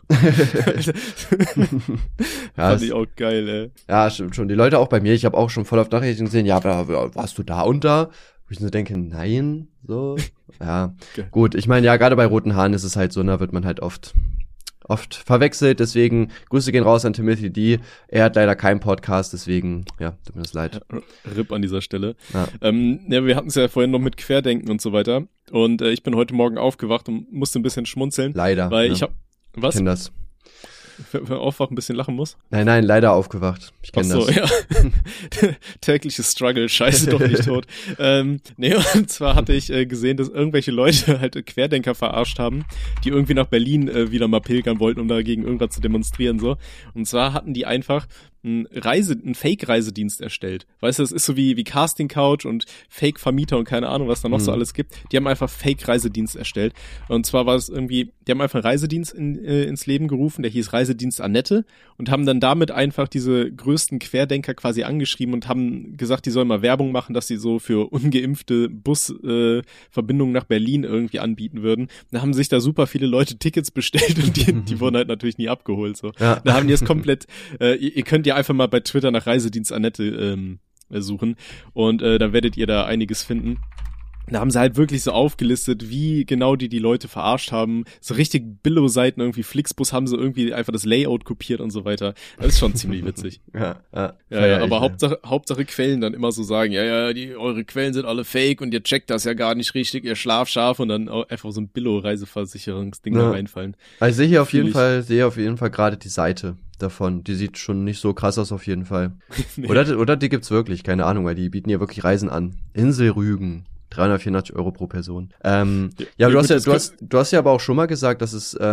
Fand ich auch geil, ey. Ja, stimmt schon. Die Leute auch bei mir, ich habe auch schon voll auf Nachrichten gesehen, ja, warst du da und da? Wo ich so denke, nein, so. Ja, okay. Gut, ich meine, ja, gerade bei roten Haaren ist es halt so, da wird man halt oft verwechselt, deswegen Grüße gehen raus an Timothy D. Er hat leider keinen Podcast, deswegen, ja, tut mir das leid. RIP an dieser Stelle. Ja, wir hatten es ja vorhin noch mit Querdenken und so weiter und ich bin heute Morgen aufgewacht und musste ein bisschen schmunzeln. Leider. Weil ich kenn das. Wenn man aufwachen ein bisschen lachen muss? Nein, leider aufgewacht. Ich kenne das. Ja. Tägliches Struggle, scheiße, doch nicht tot. Und zwar hatte ich gesehen, dass irgendwelche Leute halt Querdenker verarscht haben, die irgendwie nach Berlin wieder mal pilgern wollten, um dagegen irgendwas zu demonstrieren, so. Und zwar hatten die einfach einen Fake-Reisedienst erstellt. Weißt du, das ist so wie Casting Couch und Fake-Vermieter und keine Ahnung, was da noch so alles gibt. Die haben einfach Fake-Reisedienst erstellt. Und zwar war es irgendwie, die haben einfach einen Reisedienst ins Leben gerufen, der hieß Reisedienst Annette und haben dann damit einfach diese größten Querdenker quasi angeschrieben und haben gesagt, die sollen mal Werbung machen, dass sie so für ungeimpfte Busverbindungen nach Berlin irgendwie anbieten würden. Da haben sich da super viele Leute Tickets bestellt und die wurden halt natürlich nie abgeholt. So. Ja. Da haben die es komplett, ihr könnt ja einfach mal bei Twitter nach Reisedienst Annette suchen und dann werdet ihr da einiges finden. Da haben sie halt wirklich so aufgelistet, wie genau die Leute verarscht haben. So richtig Billo-Seiten, irgendwie Flixbus haben sie irgendwie einfach das Layout kopiert und so weiter. Das ist schon ziemlich witzig. Ja, aber Hauptsache Quellen dann immer so sagen, eure Quellen sind alle fake und ihr checkt das ja gar nicht richtig, ihr Schlafschaf und dann einfach so ein Billo-Reiseversicherungsding da reinfallen. Also ich sehe auf jeden Fall gerade die Seite davon. Die sieht schon nicht so krass aus auf jeden Fall. Nee. Oder die gibt's wirklich, keine Ahnung, weil die bieten ja wirklich Reisen an. Insel Rügen. 384 € pro Person. Du hast ja aber auch schon mal gesagt, dass es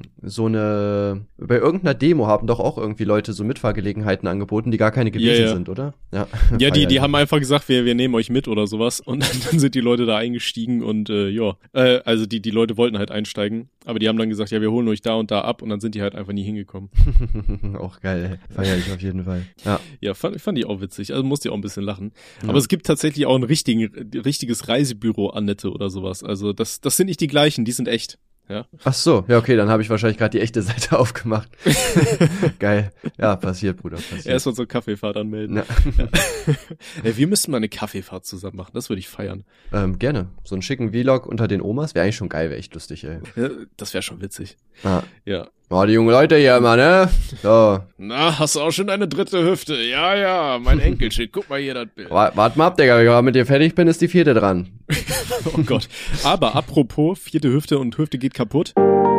bei irgendeiner Demo haben doch auch irgendwie Leute so Mitfahrgelegenheiten angeboten, die gar keine gewesen sind, oder? Ja, die haben einfach gesagt, wir nehmen euch mit oder sowas und dann sind die Leute da eingestiegen und also die Leute wollten halt einsteigen, aber die haben dann gesagt, ja, wir holen euch da und da ab und dann sind die halt einfach nie hingekommen. Auch geil, feier ich auf jeden Fall. Ja, fand ich auch witzig, also musste ich auch ein bisschen lachen. Aber es gibt tatsächlich auch ein richtiges Reisebüro Annette oder sowas. Also das sind nicht die gleichen, die sind echt. Ja. Ach so, ja okay, dann habe ich wahrscheinlich gerade die echte Seite aufgemacht. Geil. Ja, passiert, Bruder, passiert. Erstmal so Kaffeefahrt anmelden. Ja. Ja, wir müssten mal eine Kaffeefahrt zusammen machen, das würde ich feiern. Gerne. So einen schicken Vlog unter den Omas wäre eigentlich schon geil, wäre echt lustig, ey. Ja, das wäre schon witzig. Ja. Oh, die jungen Leute hier immer, ne? So. Na, hast du auch schon eine dritte Hüfte? Ja, mein Enkelchen, guck mal hier das Bild. Warte mal ab, Digga, wenn ich mit dir fertig bin, ist die 4. dran. Oh Gott. Aber apropos 4. Hüfte und Hüfte geht kaputt.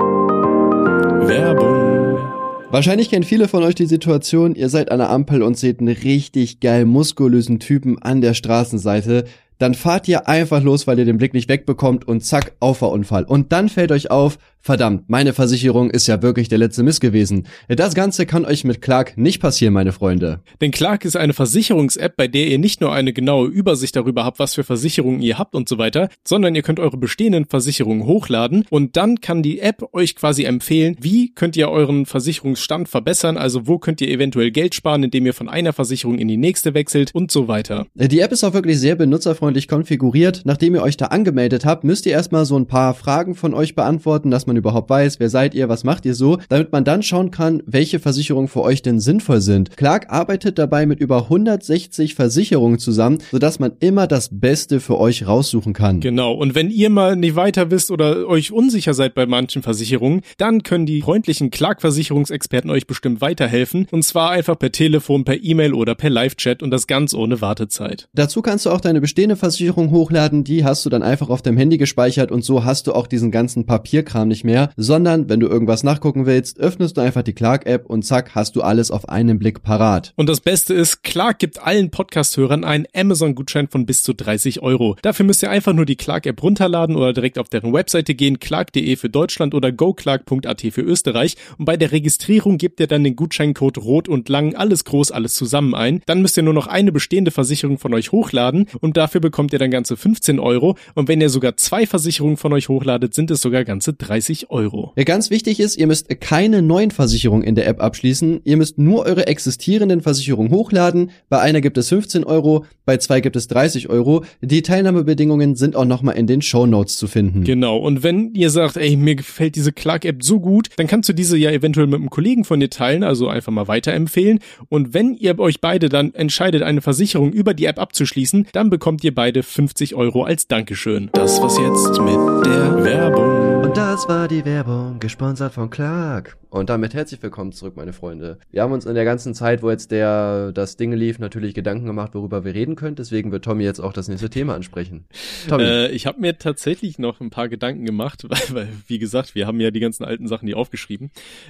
Werbung. Wahrscheinlich kennen viele von euch die Situation, ihr seid an der Ampel und seht einen richtig geil muskulösen Typen an der Straßenseite. Dann fahrt ihr einfach los, weil ihr den Blick nicht wegbekommt und zack, Auffahrunfall. Und dann fällt euch auf, verdammt, meine Versicherung ist ja wirklich der letzte Mist gewesen. Das Ganze kann euch mit Clark nicht passieren, meine Freunde. Denn Clark ist eine Versicherungs-App, bei der ihr nicht nur eine genaue Übersicht darüber habt, was für Versicherungen ihr habt und so weiter, sondern ihr könnt eure bestehenden Versicherungen hochladen und dann kann die App euch quasi empfehlen, wie könnt ihr euren Versicherungsstand verbessern, also wo könnt ihr eventuell Geld sparen, indem ihr von einer Versicherung in die nächste wechselt und so weiter. Die App ist auch wirklich sehr benutzerfreundlich konfiguriert. Nachdem ihr euch da angemeldet habt, müsst ihr erstmal so ein paar Fragen von euch beantworten, dass man überhaupt weiß, wer seid ihr, was macht ihr so, damit man dann schauen kann, welche Versicherungen für euch denn sinnvoll sind. Clark arbeitet dabei mit über 160 Versicherungen zusammen, sodass man immer das Beste für euch raussuchen kann. Genau, und wenn ihr mal nicht weiter wisst oder euch unsicher seid bei manchen Versicherungen, dann können die freundlichen Clark-Versicherungsexperten euch bestimmt weiterhelfen, und zwar einfach per Telefon, per E-Mail oder per Live-Chat und das ganz ohne Wartezeit. Dazu kannst du auch deine bestehende Versicherung hochladen, die hast du dann einfach auf deinem Handy gespeichert und so hast du auch diesen ganzen Papierkram nicht mehr, sondern wenn du irgendwas nachgucken willst, öffnest du einfach die Clark-App und zack, hast du alles auf einen Blick parat. Und das Beste ist, Clark gibt allen Podcast-Hörern einen Amazon-Gutschein von bis zu 30 €. Dafür müsst ihr einfach nur die Clark-App runterladen oder direkt auf deren Webseite gehen, clark.de für Deutschland oder goclark.at für Österreich, und bei der Registrierung gebt ihr dann den Gutscheincode rot und lang, alles groß, alles zusammen ein. Dann müsst ihr nur noch eine bestehende Versicherung von euch hochladen und dafür bekommt ihr dann ganze 15 €, und wenn ihr sogar 2 Versicherungen von euch hochladet, sind es sogar ganze 30 €. Ja, ganz wichtig ist, ihr müsst keine neuen Versicherungen in der App abschließen, ihr müsst nur eure existierenden Versicherungen hochladen, bei einer gibt es 15 €, bei 2 gibt es 30 €, die Teilnahmebedingungen sind auch nochmal in den Shownotes zu finden. Genau, und wenn ihr sagt, ey, mir gefällt diese Clark-App so gut, dann kannst du diese ja eventuell mit einem Kollegen von dir teilen, also einfach mal weiterempfehlen, und wenn ihr euch beide dann entscheidet, eine Versicherung über die App abzuschließen, dann bekommt ihr beide 50 € als Dankeschön. Das war's jetzt mit der Werbung. Und das war die Werbung, gesponsert von Clark. Und damit herzlich willkommen zurück, meine Freunde. Wir haben uns in der ganzen Zeit, wo jetzt das Ding lief, natürlich Gedanken gemacht, worüber wir reden können. Deswegen wird Tommy jetzt auch das nächste Thema ansprechen. Tommy. Ich habe mir tatsächlich noch ein paar Gedanken gemacht, weil, wie gesagt, wir haben ja die ganzen alten Sachen hier aufgeschrieben.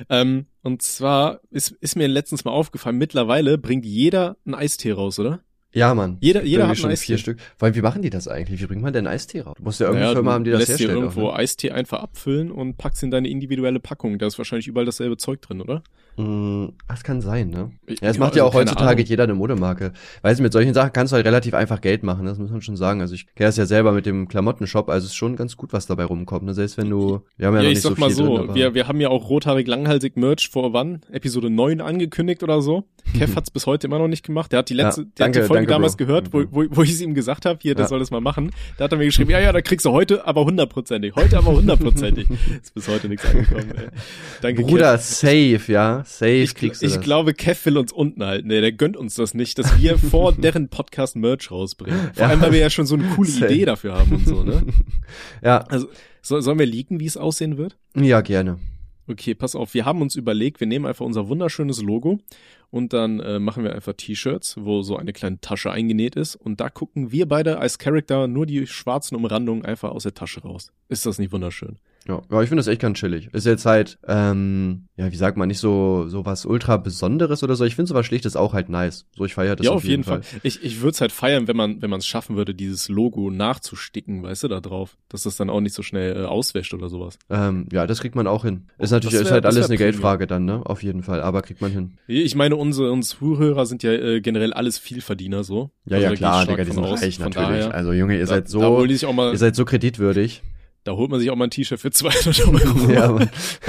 Und zwar ist mir letztens mal aufgefallen, mittlerweile bringt jeder einen Eistee raus, oder? Ja, Mann. Jeder hat schon einen Eistee. 4 Stück. Vor allem, wie machen die das eigentlich? Wie bringt man denn Eistee raus? Du musst ja irgendeine Firma haben, die das herstellt. Du lässt dir irgendwo auch, ne? Eistee einfach abfüllen und packst in deine individuelle Packung. Da ist wahrscheinlich überall dasselbe Zeug drin, oder? Das kann sein, ne? Ja, es Ja, macht ja also auch keine heutzutage Ahnung. jeder eine Modemarke. Weißt du, mit solchen Sachen kannst du halt relativ einfach Geld machen, das muss man schon sagen. Also ich kenne das ja selber mit dem Klamottenshop, also es ist schon ganz gut, was dabei rumkommt, ne? Selbst wenn wir haben ja noch Ja, ich nicht so sag mal viel so, drin, aber wir haben ja auch rothaarig langhalsig Merch vor wann? Episode 9 angekündigt oder so. Kev hat's bis heute immer noch nicht gemacht. Der hat der hat die Folge danke, damals Bro. gehört, wo ich es ihm gesagt habe, hier, der Ja. soll das mal machen. Da hat er mir geschrieben, ja, da kriegst du heute aber 100%ig. Heute aber 100%ig. Ist bis heute nichts angekommen, ey. Danke, Bruder, Kev. safe, ja, safe kriegst du Ich das. glaube, Kev will uns unten halten. Nee, der gönnt uns das nicht, dass wir vor deren Podcast Merch rausbringen. Vor allem, weil wir ja schon so eine coole Safe. Idee dafür haben und so, ne? Ja, Also, sollen wir leaken, wie es aussehen wird? ja, gerne. Okay, pass auf, wir haben uns überlegt, wir nehmen einfach unser wunderschönes Logo und dann machen wir einfach T-Shirts, wo so eine kleine Tasche eingenäht ist und da gucken wir beide als Charakter nur die schwarzen Umrandungen einfach aus der Tasche raus. Ist das nicht wunderschön? Ja, ich finde das echt ganz chillig. Ist jetzt halt, ja, wie sagt man, nicht so was ultra Besonderes oder so. Ich finde sowas Schlichtes auch halt nice. So, ich feiere das Ja, auf jeden Fall. Ich würde es halt feiern, wenn man es schaffen würde, dieses Logo nachzusticken, weißt du, da drauf. Dass das dann auch nicht so schnell auswäscht oder sowas. Ja, das kriegt man auch hin. Ist Oh, natürlich, das ist wär- halt das alles wär eine Premium. Geldfrage dann, ne? Auf jeden Fall, aber kriegt man hin. Ich meine, unsere Zuhörer sind ja generell alles Vielverdiener so. Ja, Also ja, da klar, gehe ich Digga, stark die von sind aus. reich Von natürlich. daher, Also, Junge, ihr seid da so, hol ich auch mal, ihr seid so kreditwürdig. da holt man sich auch mal ein T-Shirt für 200 Euro. Ja, Mann.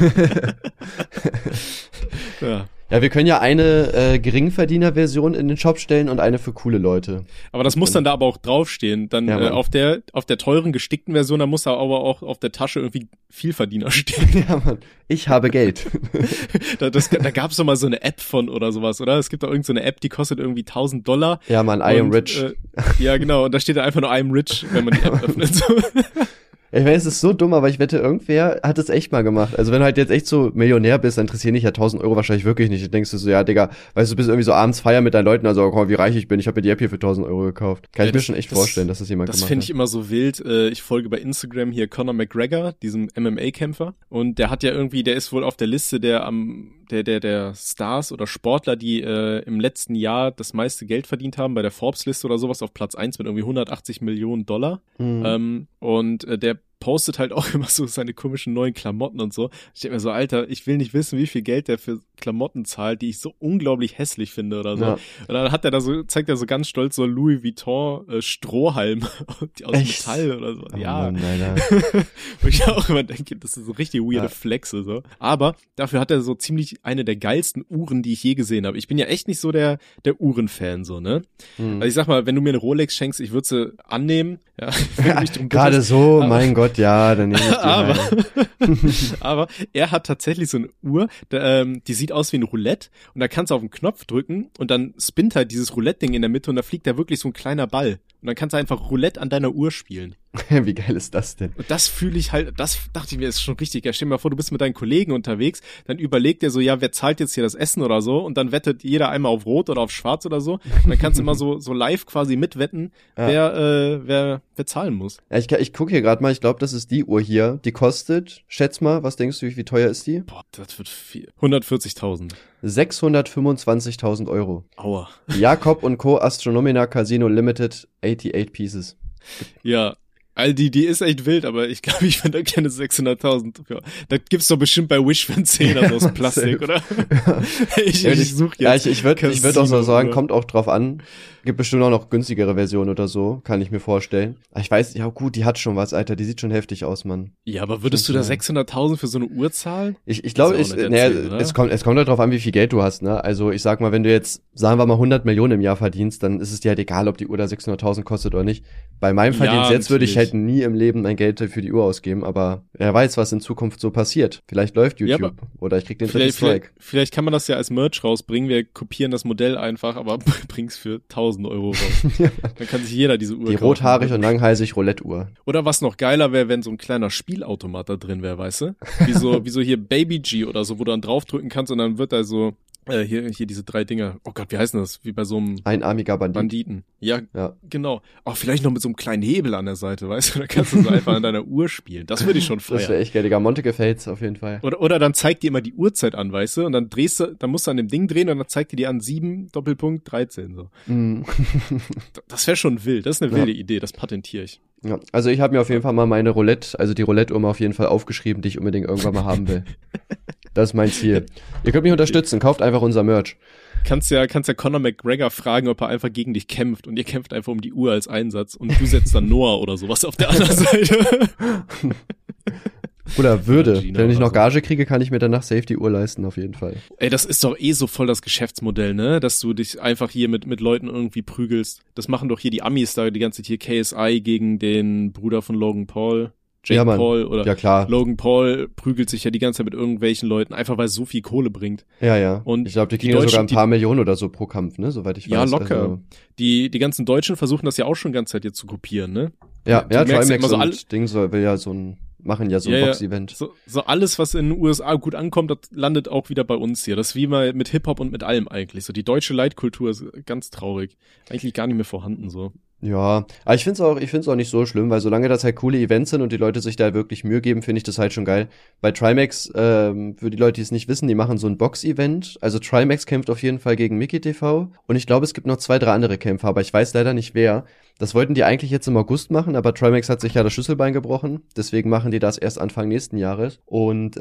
Ja. Ja, wir können ja eine Geringverdiener-Version in den Shop stellen und eine für coole Leute. Aber das muss dann da aber auch draufstehen. Dann Ja, Mann. auf der teuren, gestickten Version, da muss da aber auch auf der Tasche irgendwie Vielverdiener stehen. Ja, Mann. Ich habe Geld. Da gab's doch mal so eine App von oder sowas, oder? Es gibt doch irgend so eine App, die kostet irgendwie $1000. Ja, Mann, I am Und, rich. Ja, genau. Und da steht da einfach nur I am rich, wenn man die App öffnet. So. Ich weiß, es ist so dumm, aber ich wette, irgendwer hat es echt mal gemacht. Also wenn du halt jetzt echt so Millionär bist, dann interessieren dich ja 1000 Euro wahrscheinlich wirklich nicht. Dann denkst du so, ja, Digga, weißt du, bist irgendwie so abends feiern mit deinen Leuten, also guck mal, wie reich ich bin. Ich habe mir die App hier für 1000 Euro gekauft. Kann Ja, ich mir das- schon echt das- vorstellen, dass das jemand Das gemacht finde ich hat. immer so wild. Ich folge bei Instagram hier Conor McGregor, diesem MMA-Kämpfer. Und der hat ja irgendwie, der ist wohl auf der Liste der Stars oder Sportler, die im letzten Jahr das meiste Geld verdient haben, bei der Forbes-Liste oder sowas, auf Platz 1 mit irgendwie $180 Millionen. Mhm. Und der postet halt auch immer so seine komischen neuen Klamotten und so. Ich denke mir so, Alter, ich will nicht wissen, wie viel Geld der für Klamotten zahlt, die ich so unglaublich hässlich finde oder so. Ja. Und dann hat er da so, zeigt er so ganz stolz so Louis Vuitton Strohhalme aus Echt? Metall oder so. Oh Ja. Mann, Alter. Wo ich auch immer denke, das ist so richtig weirde Ja. Flexe, so. Aber dafür hat er so ziemlich eine der geilsten Uhren, die ich je gesehen habe. Ich bin ja echt nicht so der Uhrenfan, so, ne? Mhm. Also ich sag mal, wenn du mir eine Rolex schenkst, ich würde sie annehmen, ja. Wenn du mich drum Gerade bittest. so, Aber- mein Gott, ja, dann nehme ich die Aber, halt. aber er hat tatsächlich so eine Uhr, die sieht aus wie ein Roulette und da kannst du auf den Knopf drücken und dann spinnt halt dieses Roulette-Ding in der Mitte und da fliegt da wirklich so ein kleiner Ball. Und dann kannst du einfach Roulette an deiner Uhr spielen. Wie geil ist das denn? Und das fühle ich halt, das dachte ich mir, ist schon richtig. Ja, stell dir mal vor, du bist mit deinen Kollegen unterwegs, dann überlegt er so, ja, wer zahlt jetzt hier das Essen oder so? Und dann wettet jeder einmal auf Rot oder auf Schwarz oder so. Und dann kannst du immer so live quasi mitwetten, Ja. wer zahlen muss. Ja, ich gucke hier gerade mal, ich glaube, das ist die Uhr hier. Die kostet, schätz mal, was denkst du, wie teuer ist die? Boah, das wird viel. 140.000. 625.000 Euro. Aua. Jakob und Co. Astronomina Casino Limited, 88 Pieces. Ja, all die ist echt wild, aber ich glaube, ich finde da keine 600.000. Ja, das gibt's doch bestimmt bei Wish für einen Zehner so aus Plastik, Safe. oder? Ich suche Ja, jetzt. ich würde auch so sagen, Casino-Uhr. kommt auch drauf an. Gibt bestimmt auch noch günstigere Versionen oder so, kann ich mir vorstellen. Aber ich weiß, ja gut, die hat schon was, Alter, die sieht schon heftig aus, Mann. Ja, aber würdest du da 600.000 für so eine Uhr zahlen? Ich glaube, Ist ja auch nicht erzählen, oder? es kommt halt drauf an, wie viel Geld du hast, ne? Also ich sag mal, wenn du jetzt, sagen wir mal 100 Millionen im Jahr verdienst, dann ist es dir halt egal, ob die Uhr da 600.000 kostet oder nicht. Bei meinem Ja, Verdienst jetzt würde ich natürlich. halt nie im Leben mein Geld für die Uhr ausgeben, aber wer weiß, was in Zukunft so passiert. Vielleicht läuft Ja, YouTube oder ich krieg den dritten Vielleicht, Strike. vielleicht kann man das ja als Merch rausbringen. Wir kopieren das Modell einfach, aber bring's für 1.000 Euro raus. Dann kann sich jeder diese Uhr Die kaufen. rothaarig und langhalsig Roulette-Uhr. Oder was noch geiler wäre, wenn so ein kleiner Spielautomat da drin wäre, weißt du? Wie so hier Baby G oder so, wo du dann draufdrücken kannst und dann wird da so, hier diese 3 Dinger. Oh Gott, wie heißen das? Wie bei so einem Einarmiger Bandit. Banditen. Ja, Ja. genau. Auch vielleicht noch mit so einem kleinen Hebel an der Seite, weißt du? Da kannst du so einfach an deiner Uhr spielen. Das würde ich schon Das wäre feiern. echt geil, Digga. Monte gefällt's auf jeden Fall. Oder dann zeigt dir immer die Uhrzeit an, weißt du? Und dann dann musst du an dem Ding drehen und dann zeigt dir an 7 Doppelpunkt 13 so. Mhm. Das wäre schon wild. Das ist eine Ja. wilde Idee. Das patentiere ich. Ja. Also ich habe mir auf jeden Fall mal meine Roulette-Uhr mal auf jeden Fall aufgeschrieben, die ich unbedingt irgendwann mal haben will. Das ist mein Ziel. Ihr könnt mich unterstützen, kauft einfach unser Merch. Kannst ja Conor McGregor fragen, ob er einfach gegen dich kämpft und ihr kämpft einfach um die Uhr als Einsatz und du setzt dann Noah oder sowas auf der anderen Seite. Oder würde. Gina Wenn ich oder noch Gage kriege, kann ich mir danach safe die Uhr leisten, auf jeden Fall. Ey, das ist doch so voll das Geschäftsmodell, ne? Dass du dich einfach hier mit Leuten irgendwie prügelst. Das machen doch hier die Amis da die ganze Zeit hier, KSI gegen den Bruder von Logan Paul. Jake Paul oder ja, klar. Logan Paul prügelt sich ja die ganze Zeit mit irgendwelchen Leuten, einfach weil es so viel Kohle bringt. Ja. Und ich glaube, die kriegen ja sogar ein paar Millionen oder so pro Kampf, ne? Soweit ich weiß. Ja, locker. Also. Die ganzen Deutschen versuchen das ja auch schon die ganze Zeit jetzt zu kopieren, ne? Ja, Trimax immer so und Ding will ja machen ja so ein Box-Event. So alles, was in den USA gut ankommt, das landet auch wieder bei uns hier. Das ist wie mal mit Hip-Hop und mit allem eigentlich. So die deutsche Leitkultur ist ganz traurig. Eigentlich gar nicht mehr vorhanden, so. Ja, aber ich find's auch nicht so schlimm, weil solange das halt coole Events sind und die Leute sich da wirklich Mühe geben, finde ich das halt schon geil. Bei Trimax, für die Leute, die es nicht wissen, die machen so ein Box-Event. Also Trimax kämpft auf jeden Fall gegen Mickey TV und ich glaube, es gibt noch 2, 3 andere Kämpfer, aber ich weiß leider nicht wer. Das wollten die eigentlich jetzt im August machen, aber Trimax hat sich ja das Schlüsselbein gebrochen, deswegen machen die das erst Anfang nächsten Jahres. Und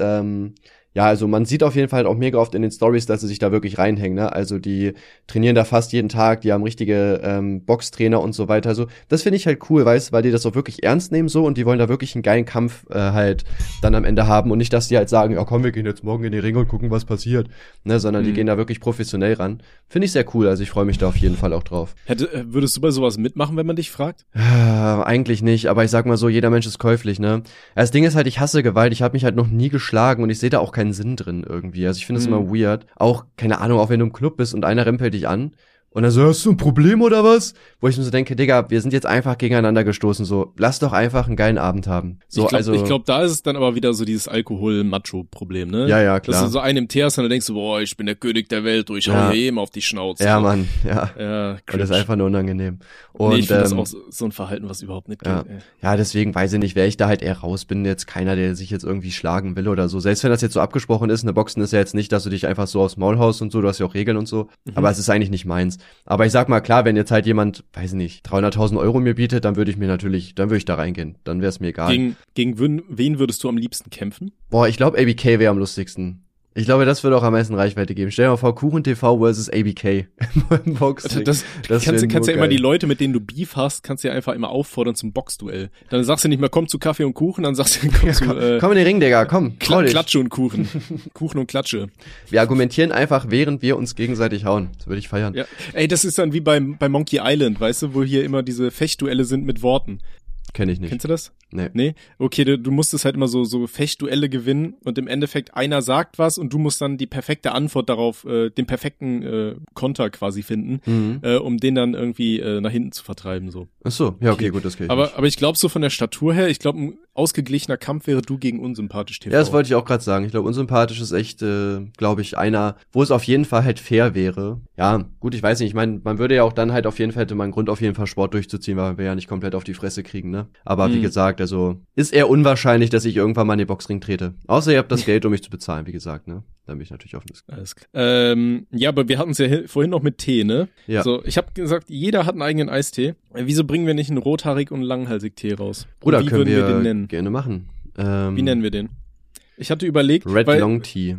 ja, also man sieht auf jeden Fall auch mega oft in den Stories, dass sie sich da wirklich reinhängen, ne? Also die trainieren da fast jeden Tag, die haben richtige Boxtrainer und so weiter. Also das finde ich halt cool, weißt, weil die das auch wirklich ernst nehmen so und die wollen da wirklich einen geilen Kampf halt dann am Ende haben und nicht, dass die halt sagen, ja komm, wir gehen jetzt morgen in die Ringe und gucken, was passiert, ne? Sondern die gehen da wirklich professionell ran. Finde ich sehr cool, also ich freue mich da auf jeden Fall auch drauf. Würdest du bei sowas mitmachen, wenn man dich fragt? Eigentlich nicht, aber ich sag mal so, jeder Mensch ist käuflich, ne? Das Ding ist halt, ich hasse Gewalt, ich habe mich halt noch nie geschlagen und ich sehe da auch keinen Sinn drin irgendwie. Also ich finde es immer weird. Auch, keine Ahnung, auch wenn du im Club bist und einer rempelt dich an und dann so, hast du ein Problem oder was? Wo ich mir so denke, Digga, wir sind jetzt einfach gegeneinander gestoßen, so, lass doch einfach einen geilen Abend haben. So, ich glaube, da ist es dann aber wieder so dieses Alkohol-Macho-Problem, ne? Ja, klar. Dass du so einen im Tee hast und dann denkst du, boah, ich bin der König der Welt, ich hau hier eben auf die Schnauze. Ja, Mann, ja. Ja, und das ist einfach nur unangenehm. Und ich finde das auch so ein Verhalten, was überhaupt nicht geht. Ja, deswegen weiß ich nicht, wäre ich da halt eher raus, bin jetzt keiner, der sich jetzt irgendwie schlagen will oder so. Selbst wenn das jetzt so abgesprochen ist, eine Boxen ist ja jetzt nicht, dass du dich einfach so aufs Maul haust und so, du hast ja auch Regeln und so. Aber es ist eigentlich nicht meins. Aber ich sag mal, klar, wenn jetzt halt jemand, weiß ich nicht, 300.000 Euro mir bietet, dann würde ich da reingehen. Dann wäre es mir egal. Gegen wen würdest du am liebsten kämpfen? Boah, ich glaube, ABK wäre am lustigsten. Ich glaube, das würde auch am meisten Reichweite geben. Stell dir mal vor, Kuchen TV versus ABK im Boxring. Das kannst ja immer die Leute, mit denen du Beef hast, kannst du ja einfach immer auffordern zum Boxduell. Dann sagst du nicht mehr, komm zu Kaffee und Kuchen, dann sagst du, komm in den Ring, Digga, komm. Klatsche und Kuchen. Kuchen und Klatsche. Wir argumentieren einfach, während wir uns gegenseitig hauen. Das würde ich feiern. Ja. Ey, das ist dann wie bei Monkey Island, weißt du, wo hier immer diese Fechtduelle sind mit Worten. Kenn ich nicht. Kennst du das? Nee. Okay, du musstest halt immer so Fechtduelle gewinnen und im Endeffekt einer sagt was und du musst dann die perfekte Antwort darauf, den perfekten Konter quasi finden, um den dann irgendwie nach hinten zu vertreiben, so. Ach so, ja, okay, gut, das geht. Aber ich glaube so von der Statur her, ich glaube ein ausgeglichener Kampf wäre du gegen unsympathisch TV. Ja, das wollte ich auch gerade sagen. Ich glaube, unsympathisch ist echt, glaube ich, einer, wo es auf jeden Fall halt fair wäre. Ja, gut, ich weiß nicht, ich meine, man würde ja auch dann halt auf jeden Fall, hätte man einen Grund auf jeden Fall Sport durchzuziehen, weil wir ja nicht komplett auf die Fresse kriegen, ne? Aber wie gesagt, also ist eher unwahrscheinlich, dass ich irgendwann mal in den Boxring trete. Außer ihr habt das Geld, um mich zu bezahlen, wie gesagt, ne? Dann bin ich natürlich offen. Alles klar. Ja, aber wir hatten es ja vorhin noch mit Tee, ne? Ja. So, ich habe gesagt, jeder hat einen eigenen Eistee. Wieso bringen wir nicht einen rothaarig und langhalsig Tee raus? Bruder, wie können würden wir den nennen? Gerne machen. Wie nennen wir den? Ich hatte überlegt, Red Long Tea.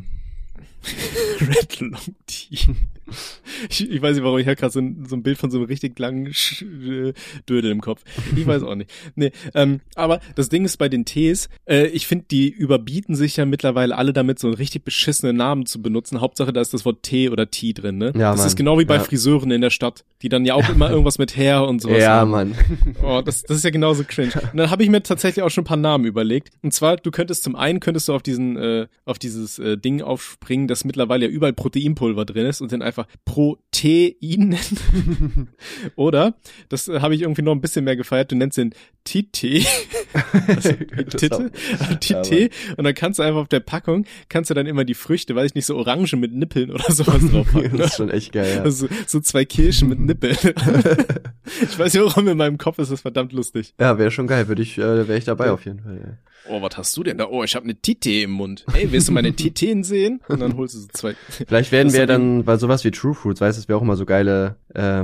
Red Long Tea. Ich weiß nicht, warum ich habe gerade so ein Bild von so einem richtig langen Dödel im Kopf. Ich weiß auch nicht. Nee, aber das Ding ist bei den Tees, ich finde, die überbieten sich ja mittlerweile alle damit, so einen richtig beschissenen Namen zu benutzen. Hauptsache, da ist das Wort Tee oder Tea drin, ne? Ja, das Mann. ist genau wie bei Friseuren in der Stadt, die dann ja auch immer irgendwas mit Hair und sowas ja, haben. Mann. Oh, das ist ja genauso cringe. Und dann habe ich mir tatsächlich auch schon ein paar Namen überlegt. Und zwar, du könntest auf dieses Ding aufspringen, das mittlerweile ja überall Proteinpulver drin ist und dann einfach Protein nennen. Oder, das habe ich irgendwie noch ein bisschen mehr gefeiert, du nennst den Tite. Also, Titte. Tite. Und dann kannst du einfach auf der Packung, dann immer die Früchte, weiß ich nicht, so Orangen mit Nippeln oder sowas draufpacken. Das ist schon echt geil, ja. Also, so 2 Kirschen mit Nippeln. Ich weiß nicht, warum in meinem Kopf ist das verdammt lustig. Ja, wäre schon geil, wäre ich dabei auf jeden Fall, ja. Oh, was hast du denn da? Oh, ich habe eine Tite im Mund. Ey, willst du meine Titen sehen? Und dann holst du so 2. Vielleicht werden wir dann bei sowas wie True Fruits, weißt du, dass wir auch immer so geile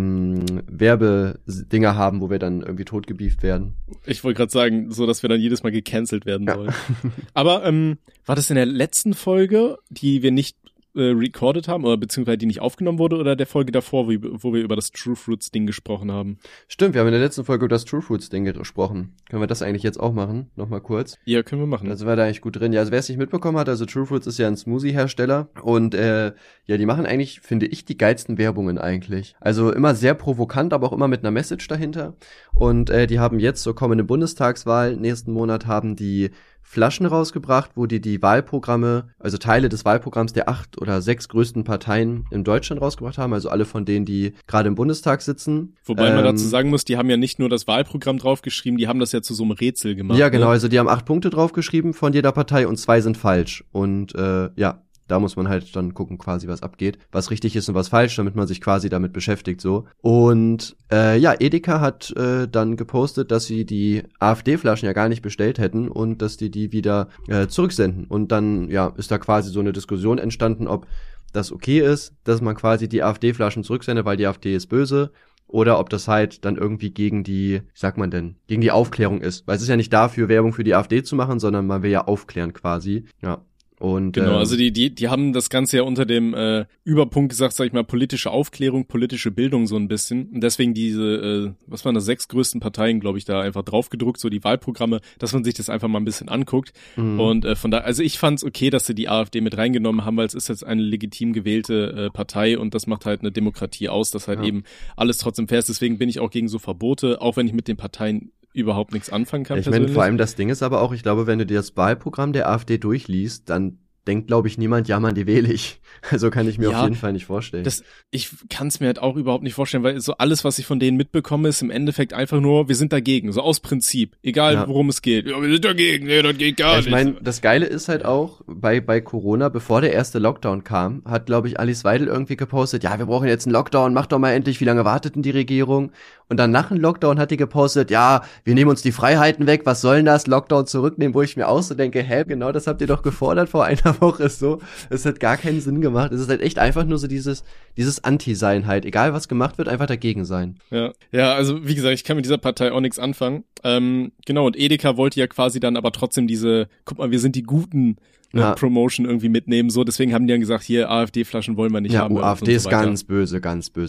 Werbedinger haben, wo wir dann irgendwie totgebieft werden. Ich wollte gerade sagen, so, dass wir dann jedes Mal gecancelt werden wollen. Aber war das in der letzten Folge, die wir nicht recorded haben, oder beziehungsweise die nicht aufgenommen wurde, oder der Folge davor, wo wir über das True Fruits Ding gesprochen haben? Stimmt, wir haben in der letzten Folge über das True Fruits Ding gesprochen. Können wir das eigentlich jetzt auch machen? Nochmal kurz. Ja, können wir machen. Also war da eigentlich gut drin. Ja, also wer es nicht mitbekommen hat, also True Fruits ist ja ein Smoothie-Hersteller und ja, die machen eigentlich, finde ich, die geilsten Werbungen eigentlich. Also immer sehr provokant, aber auch immer mit einer Message dahinter. Und die haben jetzt zur kommenden Bundestagswahl, nächsten Monat haben die Flaschen rausgebracht, wo die Wahlprogramme, also Teile des Wahlprogramms der 8 oder 6 größten Parteien in Deutschland rausgebracht haben, also alle von denen, die gerade im Bundestag sitzen. Wobei man dazu sagen muss, die haben ja nicht nur das Wahlprogramm draufgeschrieben, die haben das ja zu so einem Rätsel gemacht. Ja, genau, also die haben 8 Punkte draufgeschrieben von jeder Partei und 2 sind falsch. Und ja, da muss man halt dann gucken quasi, was abgeht, was richtig ist und was falsch, damit man sich quasi damit beschäftigt so. Und ja, Edeka hat dann gepostet, dass sie die AfD-Flaschen ja gar nicht bestellt hätten und dass die wieder zurücksenden. Und dann ja ist da quasi so eine Diskussion entstanden, ob das okay ist, dass man quasi die AfD-Flaschen zurücksendet, weil die AfD ist böse. Oder ob das halt dann irgendwie gegen die, wie sagt man denn, gegen die Aufklärung ist. Weil es ist ja nicht dafür, Werbung für die AfD zu machen, sondern man will ja aufklären quasi. Ja. Und, genau, also die haben das Ganze ja unter dem Überpunkt gesagt, sag ich mal, politische Aufklärung, politische Bildung so ein bisschen. Und deswegen diese, was waren das, 6 größten Parteien, glaube ich, da einfach draufgedruckt, so die Wahlprogramme, dass man sich das einfach mal ein bisschen anguckt. Und von da, also ich fand's okay, dass sie die AfD mit reingenommen haben, weil es ist jetzt eine legitim gewählte Partei und das macht halt eine Demokratie aus, dass halt eben alles trotzdem fair ist. Deswegen bin ich auch gegen so Verbote, auch wenn ich mit den Parteien überhaupt nichts anfangen kann. Ich meine, vor allem das Ding ist aber auch, ich glaube, wenn du dir das Wahlprogramm der AfD durchliest, dann denkt, glaube ich, niemand, ja, Mann, die wähle ich. Also kann ich mir auf jeden Fall nicht vorstellen. Ich kann es mir halt auch überhaupt nicht vorstellen, weil so alles, was ich von denen mitbekomme, ist im Endeffekt einfach nur, wir sind dagegen, so aus Prinzip. Egal, worum es geht. Ja, wir sind dagegen, nee, das geht gar nicht. Ich meine, das Geile ist halt auch, bei Corona, bevor der erste Lockdown kam, hat, glaube ich, Alice Weidel irgendwie gepostet, ja, wir brauchen jetzt einen Lockdown, mach doch mal endlich, wie lange wartet denn die Regierung? Und dann nach dem Lockdown hat die gepostet, ja, wir nehmen uns die Freiheiten weg, was soll denn das, Lockdown zurücknehmen, wo ich mir auch so denke, hä, genau das habt ihr doch gefordert vor einer Woche, so. Es hat gar keinen Sinn gemacht. Es ist halt echt einfach nur so dieses Anti-Sein halt. Egal was gemacht wird, einfach dagegen sein. Ja, also wie gesagt, ich kann mit dieser Partei auch nichts anfangen. Genau, und Edeka wollte ja quasi dann aber trotzdem guck mal, wir sind die Guten, Promotion irgendwie mitnehmen, so, deswegen haben die dann gesagt, hier, AfD-Flaschen wollen wir nicht haben. Ja, AfD ist ganz böse,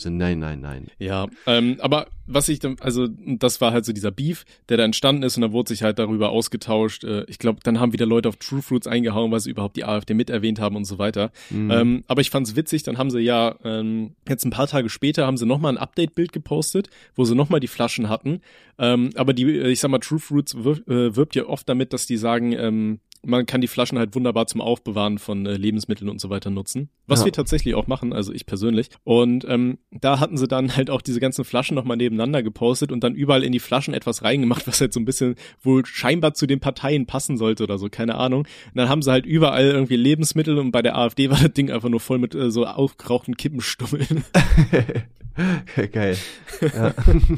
nein. Ja, aber was ich dann, also, das war halt so dieser Beef, der da entstanden ist und dann wurde sich halt darüber ausgetauscht, ich glaube, dann haben wieder Leute auf True Fruits eingehauen, weil sie überhaupt die AfD mit erwähnt haben und so weiter. Aber ich fand's witzig, dann haben sie ja, jetzt ein paar Tage später haben sie nochmal ein Update-Bild gepostet, wo sie nochmal die Flaschen hatten, aber ich sag mal, True Fruits wirbt ja oft damit, dass die sagen, man kann die Flaschen halt wunderbar zum Aufbewahren von Lebensmitteln und so weiter nutzen. Was wir tatsächlich auch machen, also ich persönlich. Und da hatten sie dann halt auch diese ganzen Flaschen nochmal nebeneinander gepostet und dann überall in die Flaschen etwas reingemacht, was halt so ein bisschen wohl scheinbar zu den Parteien passen sollte oder so, keine Ahnung. Und dann haben sie halt überall irgendwie Lebensmittel und bei der AfD war das Ding einfach nur voll mit so aufgerauchten Kippenstummeln. Geil. Ja.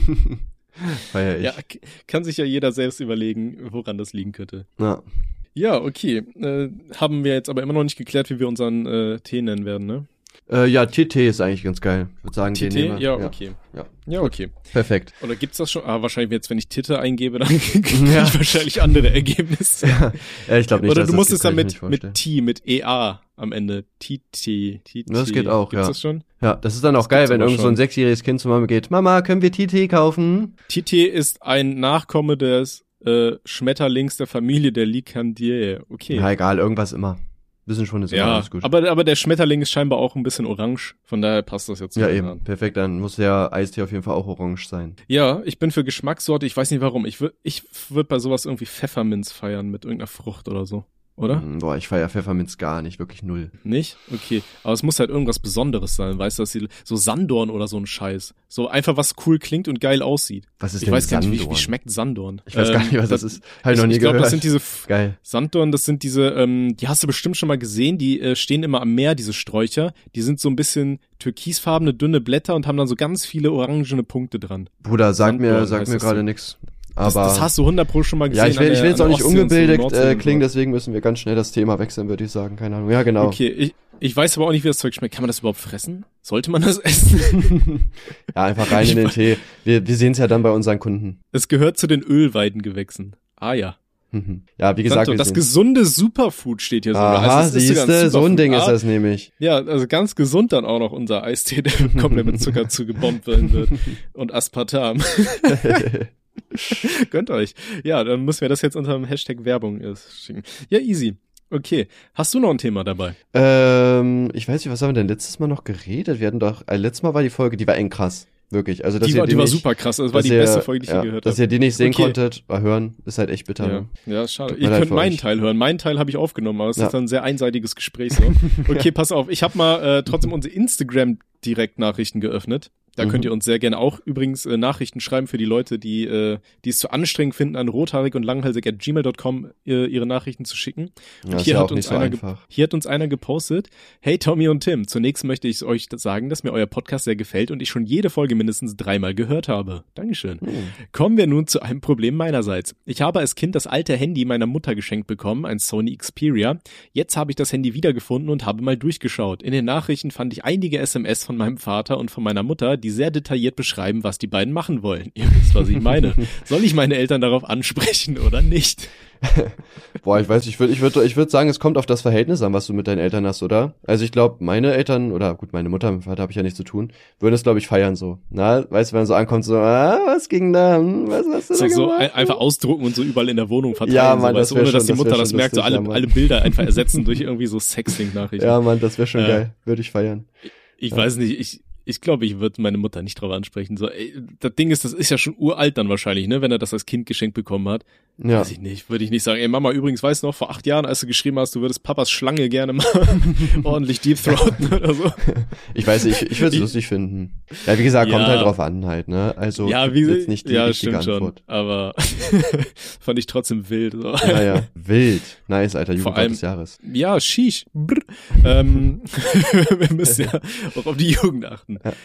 Feier ich. Ja, kann sich ja jeder selbst überlegen, woran das liegen könnte. Ja. Ja, okay. Haben wir jetzt aber immer noch nicht geklärt, wie wir unseren Tee nennen werden, ne? Ja, TT ist eigentlich ganz geil. Ich würde sagen, TT? Ja, okay. Ja, okay. Perfekt. Oder gibt's das schon? Wahrscheinlich jetzt, wenn ich Titte eingebe, dann kriege ich wahrscheinlich andere Ergebnisse. Ja, ich glaube nicht, oder du musst es dann mit T, mit EA am Ende. TT. Das geht auch, Gibt's das schon? Ja, das ist dann auch geil, wenn irgend so ein 6-jähriges Kind zu Mama geht. Mama, können wir TT kaufen? TT ist ein Nachkomme des Schmetterlings der Familie der Licandiae. Okay. Ja, egal, irgendwas immer. Wissen schon, ist immer alles gut. Aber der Schmetterling ist scheinbar auch ein bisschen orange, von daher passt das jetzt. Ja, eben, perfekt, dann muss der Eistee auf jeden Fall auch orange sein. Ja, ich bin für Geschmackssorte, ich weiß nicht warum, ich würd bei sowas irgendwie Pfefferminz feiern mit irgendeiner Frucht oder so. Oder? Boah, ich feier Pfefferminz gar nicht, wirklich null. Nicht? Okay. Aber es muss halt irgendwas Besonderes sein, weißt du, so Sanddorn oder so ein Scheiß. So einfach was cool klingt und geil aussieht. Was ist denn Sanddorn? Ich weiß gar nicht, wie schmeckt Sanddorn? Ich weiß gar nicht, was das ist. Hab ich noch nie gehört. Ich glaube, das sind diese geil. Sanddorn, das sind diese, die hast du bestimmt schon mal gesehen, die stehen immer am Meer, diese Sträucher. Die sind so ein bisschen türkisfarbene, dünne Blätter und haben dann so ganz viele orangene Punkte dran. Bruder, sag mir gerade nix. Aber das hast du 100% schon mal gesehen. Ja, ich will jetzt auch nicht ungebildet klingen, so. deswegen müssen wir ganz schnell das Thema wechseln, würde ich sagen. Keine Ahnung. Ja, genau. Okay, ich weiß aber auch nicht, wie das Zeug schmeckt. Kann man das überhaupt fressen? Sollte man das essen? Ja, einfach rein in den Tee. Wir sehen es ja dann bei unseren Kunden. Es gehört zu den Ölweidengewächsen. Ah ja. Ja, wie gesagt, Santo, das gesunde Superfood steht hier sogar. Aha, also siehste, so ein Ding ist das nämlich. Ja, also ganz gesund dann auch noch unser Eistee, der komplett mit Zucker zugebombt werden wird. Und Aspartam. Gönnt euch. Ja, dann müssen wir das jetzt unter dem Hashtag Werbung schicken. Ja, easy. Okay. Hast du noch ein Thema dabei? Ich weiß nicht, was haben wir denn letztes Mal noch geredet? Wir hatten doch, letztes Mal war die Folge, die war eng krass. Wirklich. Also, die war super krass. Das war die beste Folge, die ich je gehört habe. Dass ihr die nicht sehen konntet, hören, ist halt echt bitter. Ja, schade. Ihr könnt meinen Teil hören. Meinen Teil habe ich aufgenommen, aber es ist dann ein sehr einseitiges Gespräch so. Okay, pass auf. Ich habe mal trotzdem unsere Instagram-Direktnachrichten geöffnet. Da könnt ihr uns sehr gerne auch übrigens Nachrichten schreiben für die Leute, die es zu anstrengend finden, an rothaarig und langhalsig@gmail.com ihre Nachrichten zu schicken. Und hier hat uns einer gepostet: Hey Tommy und Tim, zunächst möchte ich euch sagen, dass mir euer Podcast sehr gefällt und ich schon jede Folge mindestens 3-mal gehört habe. Dankeschön. Kommen wir nun zu einem Problem meinerseits. Ich habe als Kind das alte Handy meiner Mutter geschenkt bekommen, ein Sony Xperia. Jetzt habe ich das Handy wiedergefunden und habe mal durchgeschaut. In den Nachrichten fand ich einige SMS von meinem Vater und von meiner Mutter, die sehr detailliert beschreiben, was die beiden machen wollen. Ihr wisst, was ich meine. Soll ich meine Eltern darauf ansprechen oder nicht? Boah, ich weiß, ich würde sagen, es kommt auf das Verhältnis an, was du mit deinen Eltern hast, oder? Also ich glaube, meine Eltern, oder gut, meine Mutter, mit Vater habe ich ja nichts zu tun, würden es, glaube ich, feiern so. Na, weißt du, wenn man so ankommt, so, was ging da? Was hast du da gemacht? So einfach ausdrucken und so überall in der Wohnung verteilen. Ja, Mann, so, ohne dass die Mutter das merkt, so alle Bilder einfach ersetzen durch irgendwie so Sexting-Nachrichten. Ja, Mann, das wäre schon geil. Würde ich feiern. Ich weiß nicht, ich glaube, ich würde meine Mutter nicht drauf ansprechen. So, das Ding ist, das ist ja schon uralt dann wahrscheinlich, ne, wenn er das als Kind geschenkt bekommen hat. Ja. Weiß ich nicht, würde ich nicht sagen. Ey, Mama, übrigens, weißt du noch, vor 8 Jahren, als du geschrieben hast, du würdest Papas Schlange gerne mal ordentlich deepthroaten oder so. Ich weiß nicht, ich würde es lustig finden. Ja, wie gesagt, kommt halt drauf an halt, ne, also jetzt nicht die richtige Antwort. Schon, aber fand ich trotzdem wild. So. Ja, wild. Nice, Alter, Jugendwort des Jahres. Ja, sheesh. Wir müssen ja auch auf die Jugend achten. Ja.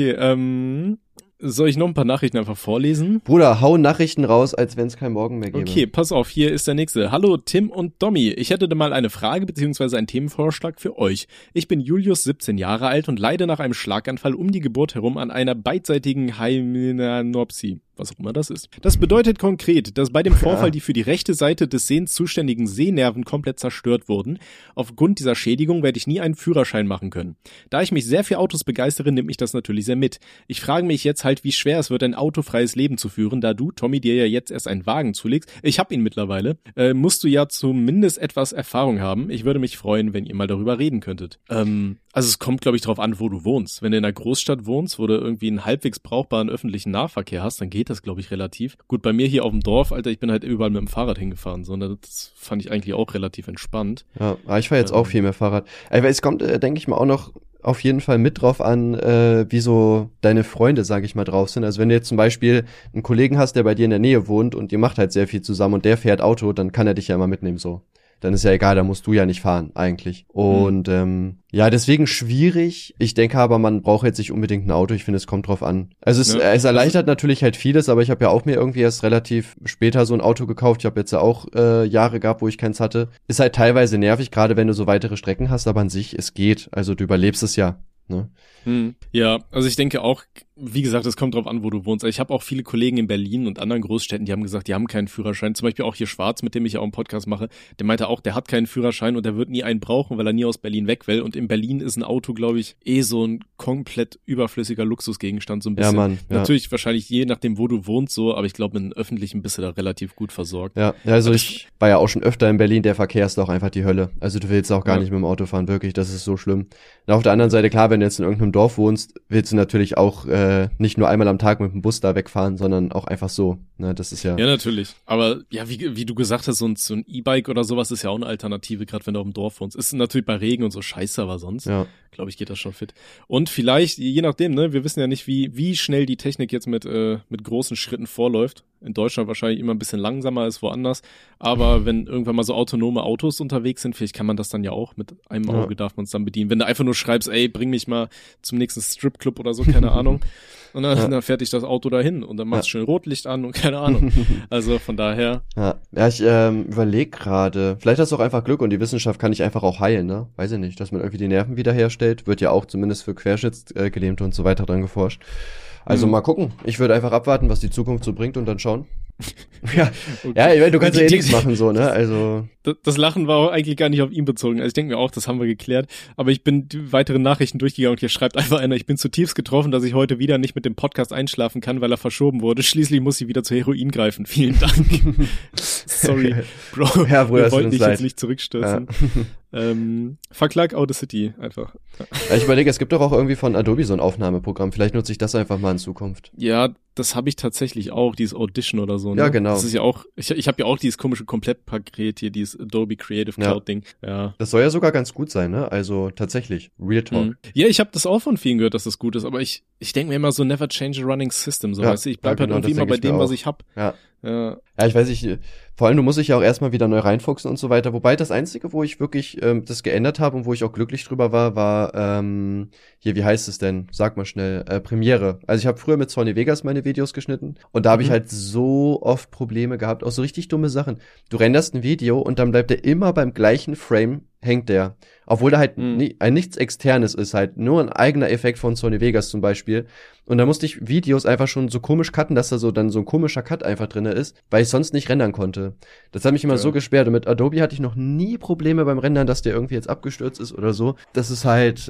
Okay, soll ich noch ein paar Nachrichten einfach vorlesen? Bruder, hau Nachrichten raus, als wenn es kein Morgen mehr gäbe. Okay, pass auf, hier ist der nächste. Hallo Tim und Dommi. Ich hätte da mal eine Frage bzw. einen Themenvorschlag für euch. Ich bin Julius, 17 Jahre alt und leide nach einem Schlaganfall um die Geburt herum an einer beidseitigen Hemianopsie. Was auch immer das ist. Das bedeutet konkret, dass bei dem Vorfall die für die rechte Seite des Sehens zuständigen Sehnerven komplett zerstört wurden. Aufgrund dieser Schädigung werde ich nie einen Führerschein machen können. Da ich mich sehr für Autos begeistere, nimmt mich das natürlich sehr mit. Ich frage mich jetzt halt, wie schwer es wird, ein autofreies Leben zu führen, da du, Tommy, dir ja jetzt erst einen Wagen zulegst. Ich habe ihn mittlerweile. Musst du ja zumindest etwas Erfahrung haben. Ich würde mich freuen, wenn ihr mal darüber reden könntet. Also es kommt, glaube ich, drauf an, wo du wohnst. Wenn du in einer Großstadt wohnst, wo du irgendwie einen halbwegs brauchbaren öffentlichen Nahverkehr hast, dann geht das, glaube ich, relativ. Gut, bei mir hier auf dem Dorf, Alter, ich bin halt überall mit dem Fahrrad hingefahren, so, und das fand ich eigentlich auch relativ entspannt. Ja, aber ich fahre jetzt auch viel mehr Fahrrad. Aber es kommt, denke ich mal, auch noch auf jeden Fall mit drauf an, wie so deine Freunde, sage ich mal, drauf sind. Also wenn du jetzt zum Beispiel einen Kollegen hast, der bei dir in der Nähe wohnt und ihr macht halt sehr viel zusammen und der fährt Auto, dann kann er dich ja immer mitnehmen, so. Dann ist ja egal, da musst du ja nicht fahren, eigentlich. Und ja, deswegen schwierig. Ich denke aber, man braucht jetzt nicht unbedingt ein Auto. Ich finde, es kommt drauf an. Also es erleichtert natürlich halt vieles, aber ich habe ja auch mir irgendwie erst relativ später so ein Auto gekauft. Ich habe jetzt ja auch Jahre gehabt, wo ich keins hatte. Ist halt teilweise nervig, gerade wenn du so weitere Strecken hast, aber an sich, es geht. Also du überlebst es ja. Ne? Ja, also ich denke auch, wie gesagt, es kommt drauf an, wo du wohnst. Ich habe auch viele Kollegen in Berlin und anderen Großstädten, die haben gesagt, die haben keinen Führerschein. Zum Beispiel auch hier Schwarz, mit dem ich ja auch einen Podcast mache, der meinte auch, der hat keinen Führerschein und der wird nie einen brauchen, weil er nie aus Berlin weg will. Und in Berlin ist ein Auto, glaube ich, so ein komplett überflüssiger Luxusgegenstand, so ein bisschen. Ja, Mann. Ja. Natürlich wahrscheinlich je nachdem, wo du wohnst, so, aber ich glaube, mit einem öffentlichen bist du da relativ gut versorgt. Ja, also ich war ja auch schon öfter in Berlin, der Verkehr ist auch einfach die Hölle. Also du willst auch gar nicht mit dem Auto fahren, wirklich, das ist so schlimm. Und auf der anderen Seite, klar, wenn du jetzt in irgendeinem Dorf wohnst, willst du natürlich auch nicht nur einmal am Tag mit dem Bus da wegfahren, sondern auch einfach so. Ne, das ist ja. Ja, natürlich. Aber ja, wie du gesagt hast, so ein E-Bike oder sowas ist ja auch eine Alternative, gerade wenn du auf dem Dorf wohnst. Ist natürlich bei Regen und so scheiße, aber sonst, glaube ich, geht das schon fit. Und vielleicht, je nachdem, ne, wir wissen ja nicht, wie schnell die Technik jetzt mit großen Schritten vorläuft. in Deutschland wahrscheinlich immer ein bisschen langsamer als woanders. Aber wenn irgendwann mal so autonome Autos unterwegs sind, vielleicht kann man das dann ja auch mit einem Auge darf man es dann bedienen. Wenn du einfach nur schreibst, ey, bring mich mal zum nächsten Stripclub oder so, keine Ahnung. Und dann fährt dich das Auto dahin und dann machst du schön Rotlicht an und keine Ahnung. Also von daher. Ja, ich überlege gerade, vielleicht hast du auch einfach Glück und die Wissenschaft kann dich einfach auch heilen, ne? Weiß ich nicht, dass man irgendwie die Nerven wiederherstellt, wird ja auch zumindest für Querschnittsgelähmte und so weiter dran geforscht. Also mal gucken. Ich würde einfach abwarten, was die Zukunft so bringt und dann schauen. Ja, okay. Ja, ich meine, du kannst ja nichts machen, so, ne? Also. Das Lachen war auch eigentlich gar nicht auf ihn bezogen. Also ich denke mir auch, das haben wir geklärt. Aber ich bin die weiteren Nachrichten durchgegangen und hier schreibt einfach einer, ich bin zutiefst getroffen, dass ich heute wieder nicht mit dem Podcast einschlafen kann, weil er verschoben wurde. Schließlich muss ich wieder zu Heroin greifen. Vielen Dank. Sorry, Bro. Ja, Bruder, wir wollten dich jetzt nicht zurückstürzen. Ja. Verklag Audacity einfach. Ja, ich überlege, es gibt doch auch irgendwie von Adobe so ein Aufnahmeprogramm. Vielleicht nutze ich das einfach mal in Zukunft. Ja, das habe ich tatsächlich auch, dieses Audition oder so. Ne? Ja, genau. Das ist ja auch, ich habe ja auch dieses komische Komplettpaket hier, dieses Adobe Creative Cloud Ding. Ja. Das soll ja sogar ganz gut sein, ne? Also tatsächlich, Real Talk. Ja, ich habe das auch von vielen gehört, dass das gut ist, aber ich denke mir immer so, never change a running system, so, weißt du, ich bleib halt irgendwie immer bei dem, was ich hab. Ja, ich weiß nicht, vor allem du musst dich ja auch erstmal wieder neu reinfuchsen und so weiter, wobei das Einzige, wo ich wirklich das geändert habe und wo ich auch glücklich drüber war hier, wie heißt es denn? Sag mal schnell, Premiere. Also ich habe früher mit Sony Vegas meine Videos geschnitten und da habe ich halt so oft Probleme gehabt, auch so richtig dumme Sachen. Du renderst ein Video und dann bleibt der immer beim gleichen Frame hängt der. Obwohl da halt nichts Externes ist, halt nur ein eigener Effekt von Sony Vegas zum Beispiel. Und da musste ich Videos einfach schon so komisch cutten, dass da so dann so ein komischer Cut einfach drinne ist, weil ich sonst nicht rendern konnte. Das hat mich immer so gesperrt. Und mit Adobe hatte ich noch nie Probleme beim Rendern, dass der irgendwie jetzt abgestürzt ist oder so. Das ist halt,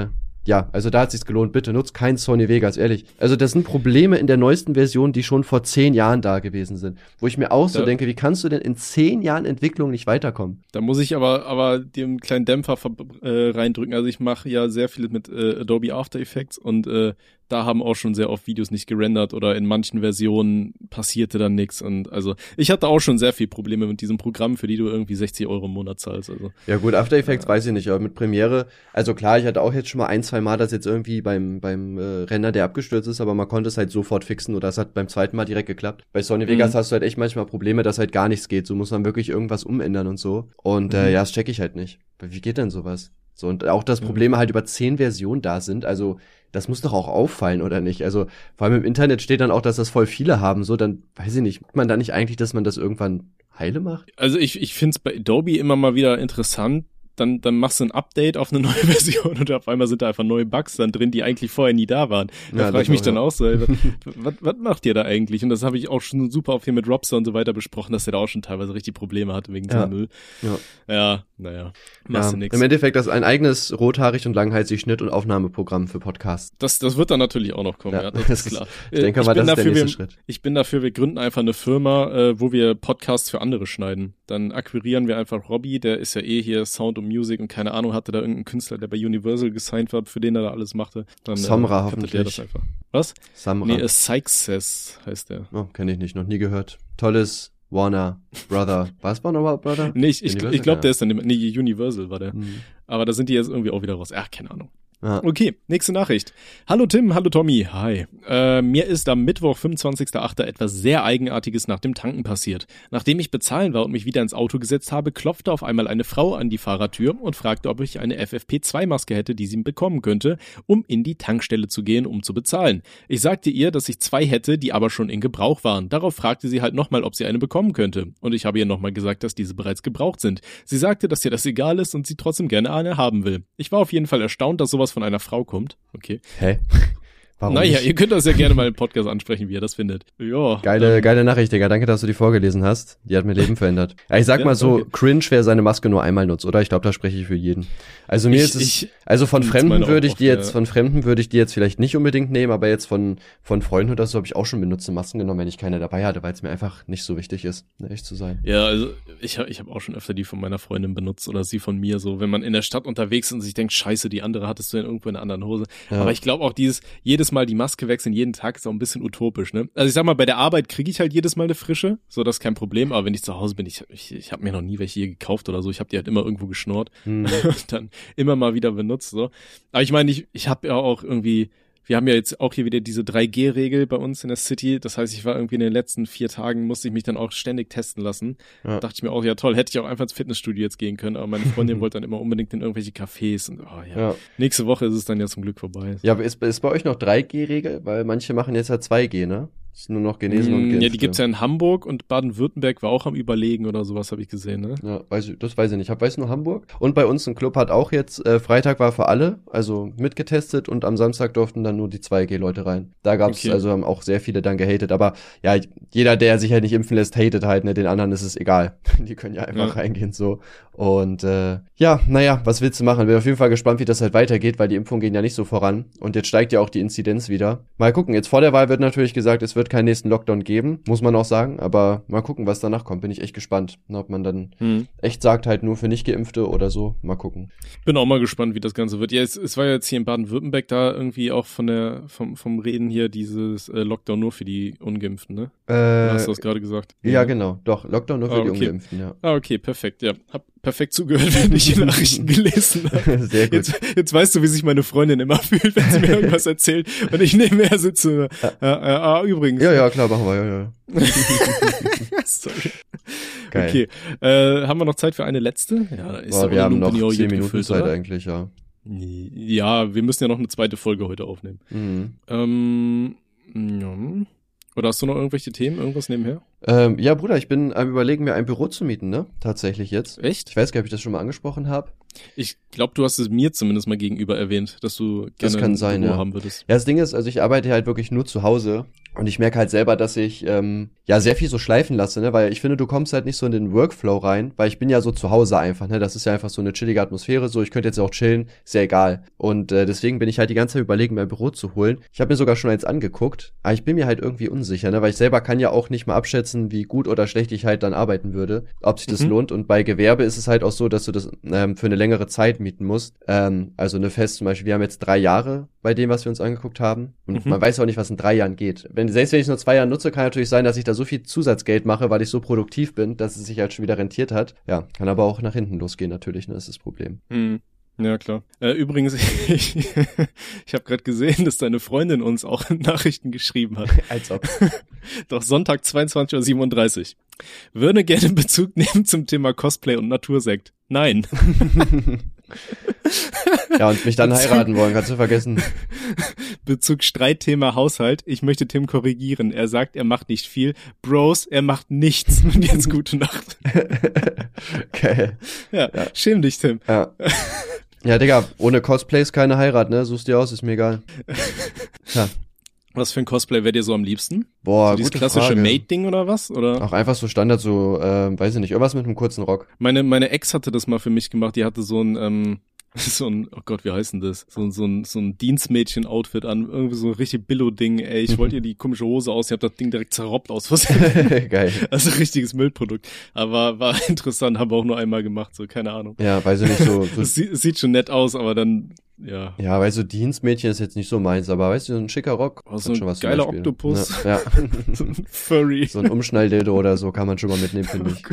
ja, also da hat sich's gelohnt. Bitte nutzt kein Sony Vegas, ehrlich. Also das sind Probleme in der neuesten Version, die schon vor 10 Jahren da gewesen sind. Wo ich mir auch so denke, wie kannst du denn in 10 Jahren Entwicklung nicht weiterkommen? Da muss ich aber dem kleinen Dämpfer reindrücken. Also ich mache ja sehr viel mit Adobe After Effects und da haben auch schon sehr oft Videos nicht gerendert oder in manchen Versionen passierte dann nichts. Und also ich hatte auch schon sehr viel Probleme mit diesem Programm, für die du irgendwie 60 € im Monat zahlst. Also. Ja gut, After Effects weiß ich nicht, aber mit Premiere, also klar, ich hatte auch jetzt schon mal 1-2 Mal das jetzt irgendwie beim Render, der abgestürzt ist, aber man konnte es halt sofort fixen oder es hat beim zweiten Mal direkt geklappt. Bei Sony Vegas hast du halt echt manchmal Probleme, dass halt gar nichts geht. So muss man wirklich irgendwas umändern und so. Und ja, das check ich halt nicht. Wie geht denn sowas? So, und auch, dass Probleme halt über 10 Versionen da sind, also das muss doch auch auffallen, oder nicht? Also vor allem im Internet steht dann auch, dass das voll viele haben, so, dann weiß ich nicht, macht man da nicht eigentlich, dass man das irgendwann heile macht? Also ich finde es bei Adobe immer mal wieder interessant, dann machst du ein Update auf eine neue Version und auf einmal sind da einfach neue Bugs dann drin, die eigentlich vorher nie da waren. Da frage ich mich dann auch so, was macht ihr da eigentlich? Und das habe ich auch schon super oft hier mit Robster und so weiter besprochen, dass der da auch schon teilweise richtig Probleme hatte wegen diesem Müll. Ja, naja, machst du nix. Im Endeffekt das ist ein eigenes rothaarig und langhalsig Schnitt- und Aufnahmeprogramm für Podcasts. Das wird dann natürlich auch noch kommen, ja, das ist klar. Ich denke mal, das ist der nächste Schritt. Ich bin dafür, wir gründen einfach eine Firma, wo wir Podcasts für andere schneiden. Dann akquirieren wir einfach Robbie, der ist ja hier Sound und Music und keine Ahnung, hatte da irgendeinen Künstler, der bei Universal gesigned war, für den er da alles machte. Dann Samra hoffentlich. Der das einfach. Was? Samra. Nee, Sykes heißt der. Oh, kenne ich nicht, noch nie gehört. Tolles Warner Brother. War es Warner Brother? Nee, ich glaube, der ist dann, Universal war der. Aber da sind die jetzt irgendwie auch wieder raus. Ach, keine Ahnung. Okay, nächste Nachricht. Hallo Tim, hallo Tommy, hi. Mir ist am Mittwoch, 25.08. etwas sehr Eigenartiges nach dem Tanken passiert. Nachdem ich bezahlen war und mich wieder ins Auto gesetzt habe, klopfte auf einmal eine Frau an die Fahrertür und fragte, ob ich eine FFP2-Maske hätte, die sie bekommen könnte, um in die Tankstelle zu gehen, um zu bezahlen. Ich sagte ihr, dass ich 2 hätte, die aber schon in Gebrauch waren. Darauf fragte sie halt nochmal, ob sie eine bekommen könnte. Und ich habe ihr nochmal gesagt, dass diese bereits gebraucht sind. Sie sagte, dass ihr das egal ist und sie trotzdem gerne eine haben will. Ich war auf jeden Fall erstaunt, dass sowas von einer Frau kommt. Okay. Hä? Warum naja, nicht? ihr könnt das ja gerne mal im Podcast ansprechen, wie ihr das findet. Ja. Geile Nachricht, Digga. Danke, dass du die vorgelesen hast. Die hat mir Leben verändert. Ja, ich sag mal so, okay. Cringe, wer seine Maske nur einmal nutzt, oder? Ich glaube, da spreche ich für jeden. Also mir ist es, also von Fremden würde ich die jetzt vielleicht nicht unbedingt nehmen, aber jetzt von Freunden oder so habe ich auch schon benutzte Masken genommen, wenn ich keine dabei hatte, weil es mir einfach nicht so wichtig ist, echt zu sein. Ja, also ich hab auch schon öfter die von meiner Freundin benutzt oder sie von mir, so wenn man in der Stadt unterwegs ist und sich denkt, scheiße, die andere hattest du in irgendwo in einer anderen Hose. Ja. Aber ich glaube auch jedes Mal die Maske wechseln, jeden Tag ist auch ein bisschen utopisch, ne? Also ich sag mal, bei der Arbeit kriege ich halt jedes Mal eine frische, so das ist kein Problem, aber wenn ich zu Hause bin, ich habe mir noch nie welche hier gekauft oder so, ich habe die halt immer irgendwo geschnurrt und dann immer mal wieder benutzt, so. Aber ich meine, ich habe ja auch irgendwie wir haben ja jetzt auch hier wieder diese 3G-Regel bei uns in der City. Das heißt, ich war irgendwie in den letzten 4 Tagen, musste ich mich dann auch ständig testen lassen. Ja. Dachte ich mir auch, ja toll, hätte ich auch einfach ins Fitnessstudio jetzt gehen können. Aber meine Freundin wollte dann immer unbedingt in irgendwelche Cafés. Und Ja. nächste Woche ist es dann ja zum Glück vorbei. Ja, aber ist bei euch noch 3G-Regel? Weil manche machen jetzt ja 2G, ne? Ist nur noch genesen und geimpft. Ja, die gibt's ja in Hamburg und Baden-Württemberg war auch am Überlegen oder sowas, habe ich gesehen, ne? Ja, das weiß ich nicht. Ich weiß nur Hamburg. Und bei uns ein Club hat auch jetzt, Freitag war für alle, also mitgetestet und am Samstag durften dann nur die 2G-Leute rein. Da gab's, also haben auch sehr viele dann gehatet. Aber ja, jeder, der sich halt nicht impfen lässt, hatet halt, ne? Den anderen ist es egal. Die können ja einfach reingehen so. Und naja, was willst du machen? Bin auf jeden Fall gespannt, wie das halt weitergeht, weil die Impfungen gehen ja nicht so voran. Und jetzt steigt ja auch die Inzidenz wieder. Mal gucken, jetzt vor der Wahl wird natürlich gesagt, es wird keinen nächsten Lockdown geben, muss man auch sagen, aber mal gucken, was danach kommt, bin ich echt gespannt, ob man dann echt sagt, halt nur für Nicht-Geimpfte oder so, mal gucken. Bin auch mal gespannt, wie das Ganze wird. Ja, es war ja jetzt hier in Baden-Württemberg da irgendwie auch vom Reden hier dieses Lockdown nur für die Ungeimpften, ne? Hast du das gerade gesagt? Ja, genau, doch, Lockdown nur für die Ungeimpften, ja. Ah, okay, perfekt, ja. Hab perfekt zugehört, wenn ich die Nachrichten gelesen habe. Sehr gut. Jetzt weißt du, wie sich meine Freundin immer fühlt, wenn sie mir irgendwas erzählt und ich nebenher sitze. Übrigens. Ja, klar, machen wir, ja. Sorry. Geil. Okay, haben wir noch Zeit für eine letzte? Ja, ist wir haben noch 10 Minuten gefüllt, Zeit oder? eigentlich, ja. Ja, wir müssen ja noch eine zweite Folge heute aufnehmen. Ja. Oder hast du noch irgendwelche Themen, irgendwas nebenher? Ja, Bruder, ich bin am Überlegen, mir ein Büro zu mieten, ne? Tatsächlich jetzt. Echt? Ich weiß gar nicht, ob ich das schon mal angesprochen habe. Ich glaube, du hast es mir zumindest mal gegenüber erwähnt, dass du gerne ein Büro haben würdest. Ja, das Ding ist, also ich arbeite halt wirklich nur zu Hause und ich merke halt selber, dass ich sehr viel so schleifen lasse, ne? Weil ich finde, du kommst halt nicht so in den Workflow rein, weil ich bin ja so zu Hause einfach, ne? Das ist ja einfach so eine chillige Atmosphäre, so ich könnte jetzt auch chillen, ist ja egal. Und deswegen bin ich halt die ganze Zeit überlegen, mir ein Büro zu holen. Ich habe mir sogar schon eins angeguckt, aber ich bin mir halt irgendwie unsicher, ne? Weil ich selber kann ja auch nicht mal abschätzen, wie gut oder schlecht ich halt dann arbeiten würde, ob sich das lohnt. Und bei Gewerbe ist es halt auch so, dass du das für eine längere Zeit mieten musst. Also eine Fest zum Beispiel, wir haben jetzt 3 Jahre bei dem, was wir uns angeguckt haben. Und man weiß auch nicht, was in 3 Jahren geht. Selbst wenn ich es nur 2 Jahre nutze, kann natürlich sein, dass ich da so viel Zusatzgeld mache, weil ich so produktiv bin, dass es sich halt schon wieder rentiert hat. Ja, kann aber auch nach hinten losgehen natürlich, ne, das ist das Problem. Ja, klar. Übrigens, ich habe gerade gesehen, dass deine Freundin uns auch Nachrichten geschrieben hat. Als ob. Doch Sonntag 22:37 Uhr. Würde gerne Bezug nehmen zum Thema Cosplay und Natursekt. Nein. Ja, und mich dann heiraten wollen, kannst du vergessen. Bezug Streitthema Haushalt. Ich möchte Tim korrigieren. Er sagt, er macht nicht viel. Bros, er macht nichts. Und jetzt gute Nacht. Geil. Ja, schäm dich, Tim. Ja, Digga, ohne Cosplays keine Heirat, ne? Suchst dir aus, ist mir egal. Ja. Was für ein Cosplay wäre dir so am liebsten? Boah, so dieses gute klassische Frage. Maid-Ding oder was? Oder? Auch einfach so Standard, so, weiß ich nicht, irgendwas mit einem kurzen Rock. Meine Ex hatte das mal für mich gemacht. Die hatte so ein, oh Gott, wie heißt denn das? So ein Dienstmädchen-Outfit an. Irgendwie so ein richtig Billo-Ding, ey. Ich wollte ihr die komische Hose aus. Ich hab das Ding direkt zerroppt aus Versehen. Geil. Also richtiges Müllprodukt. Aber war interessant, haben wir auch nur einmal gemacht, so, keine Ahnung. Ja, weiß ich nicht, so. Das sieht schon nett aus, aber dann, ja. Ja, weißt du, Dienstmädchen ist jetzt nicht so meins, aber weißt du, so ein schicker Rock. Oh, so ein geiler Oktopus. Ja. So ein Furry. So ein Umschnalldildo oder so kann man schon mal mitnehmen, finde ich.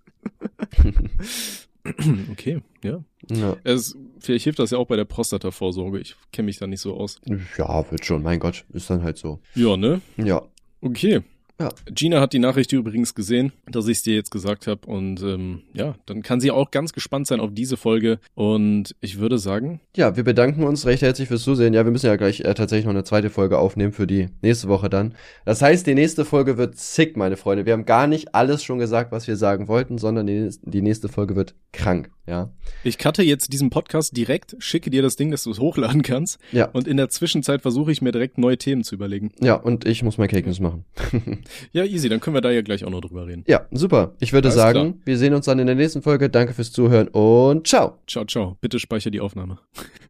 Okay, ja. Ja. Vielleicht hilft das ja auch bei der Prostata-Vorsorge. Ich kenne mich da nicht so aus. Ja, wird schon. Mein Gott, ist dann halt so. Ja, ne? Ja. Okay. Ja. Gina hat die Nachricht übrigens gesehen, dass ich es dir jetzt gesagt habe. Und ja, dann kann sie auch ganz gespannt sein auf diese Folge. Und ich würde sagen... Ja, wir bedanken uns recht herzlich fürs Zusehen. Ja, wir müssen ja gleich tatsächlich noch eine zweite Folge aufnehmen für die nächste Woche dann. Das heißt, die nächste Folge wird sick, meine Freunde. Wir haben gar nicht alles schon gesagt, was wir sagen wollten, sondern die nächste Folge wird krank, ja. Ich cutte jetzt diesen Podcast direkt, schicke dir das Ding, dass du es hochladen kannst. Ja. Und in der Zwischenzeit versuche ich mir direkt neue Themen zu überlegen. Ja, und ich muss mein Cake News machen. Ja, easy, dann können wir da ja gleich auch noch drüber reden. Ja, super. Ich würde Alles sagen, klar. wir sehen uns dann in der nächsten Folge. Danke fürs Zuhören und ciao. Ciao, ciao. Bitte speicher die Aufnahme.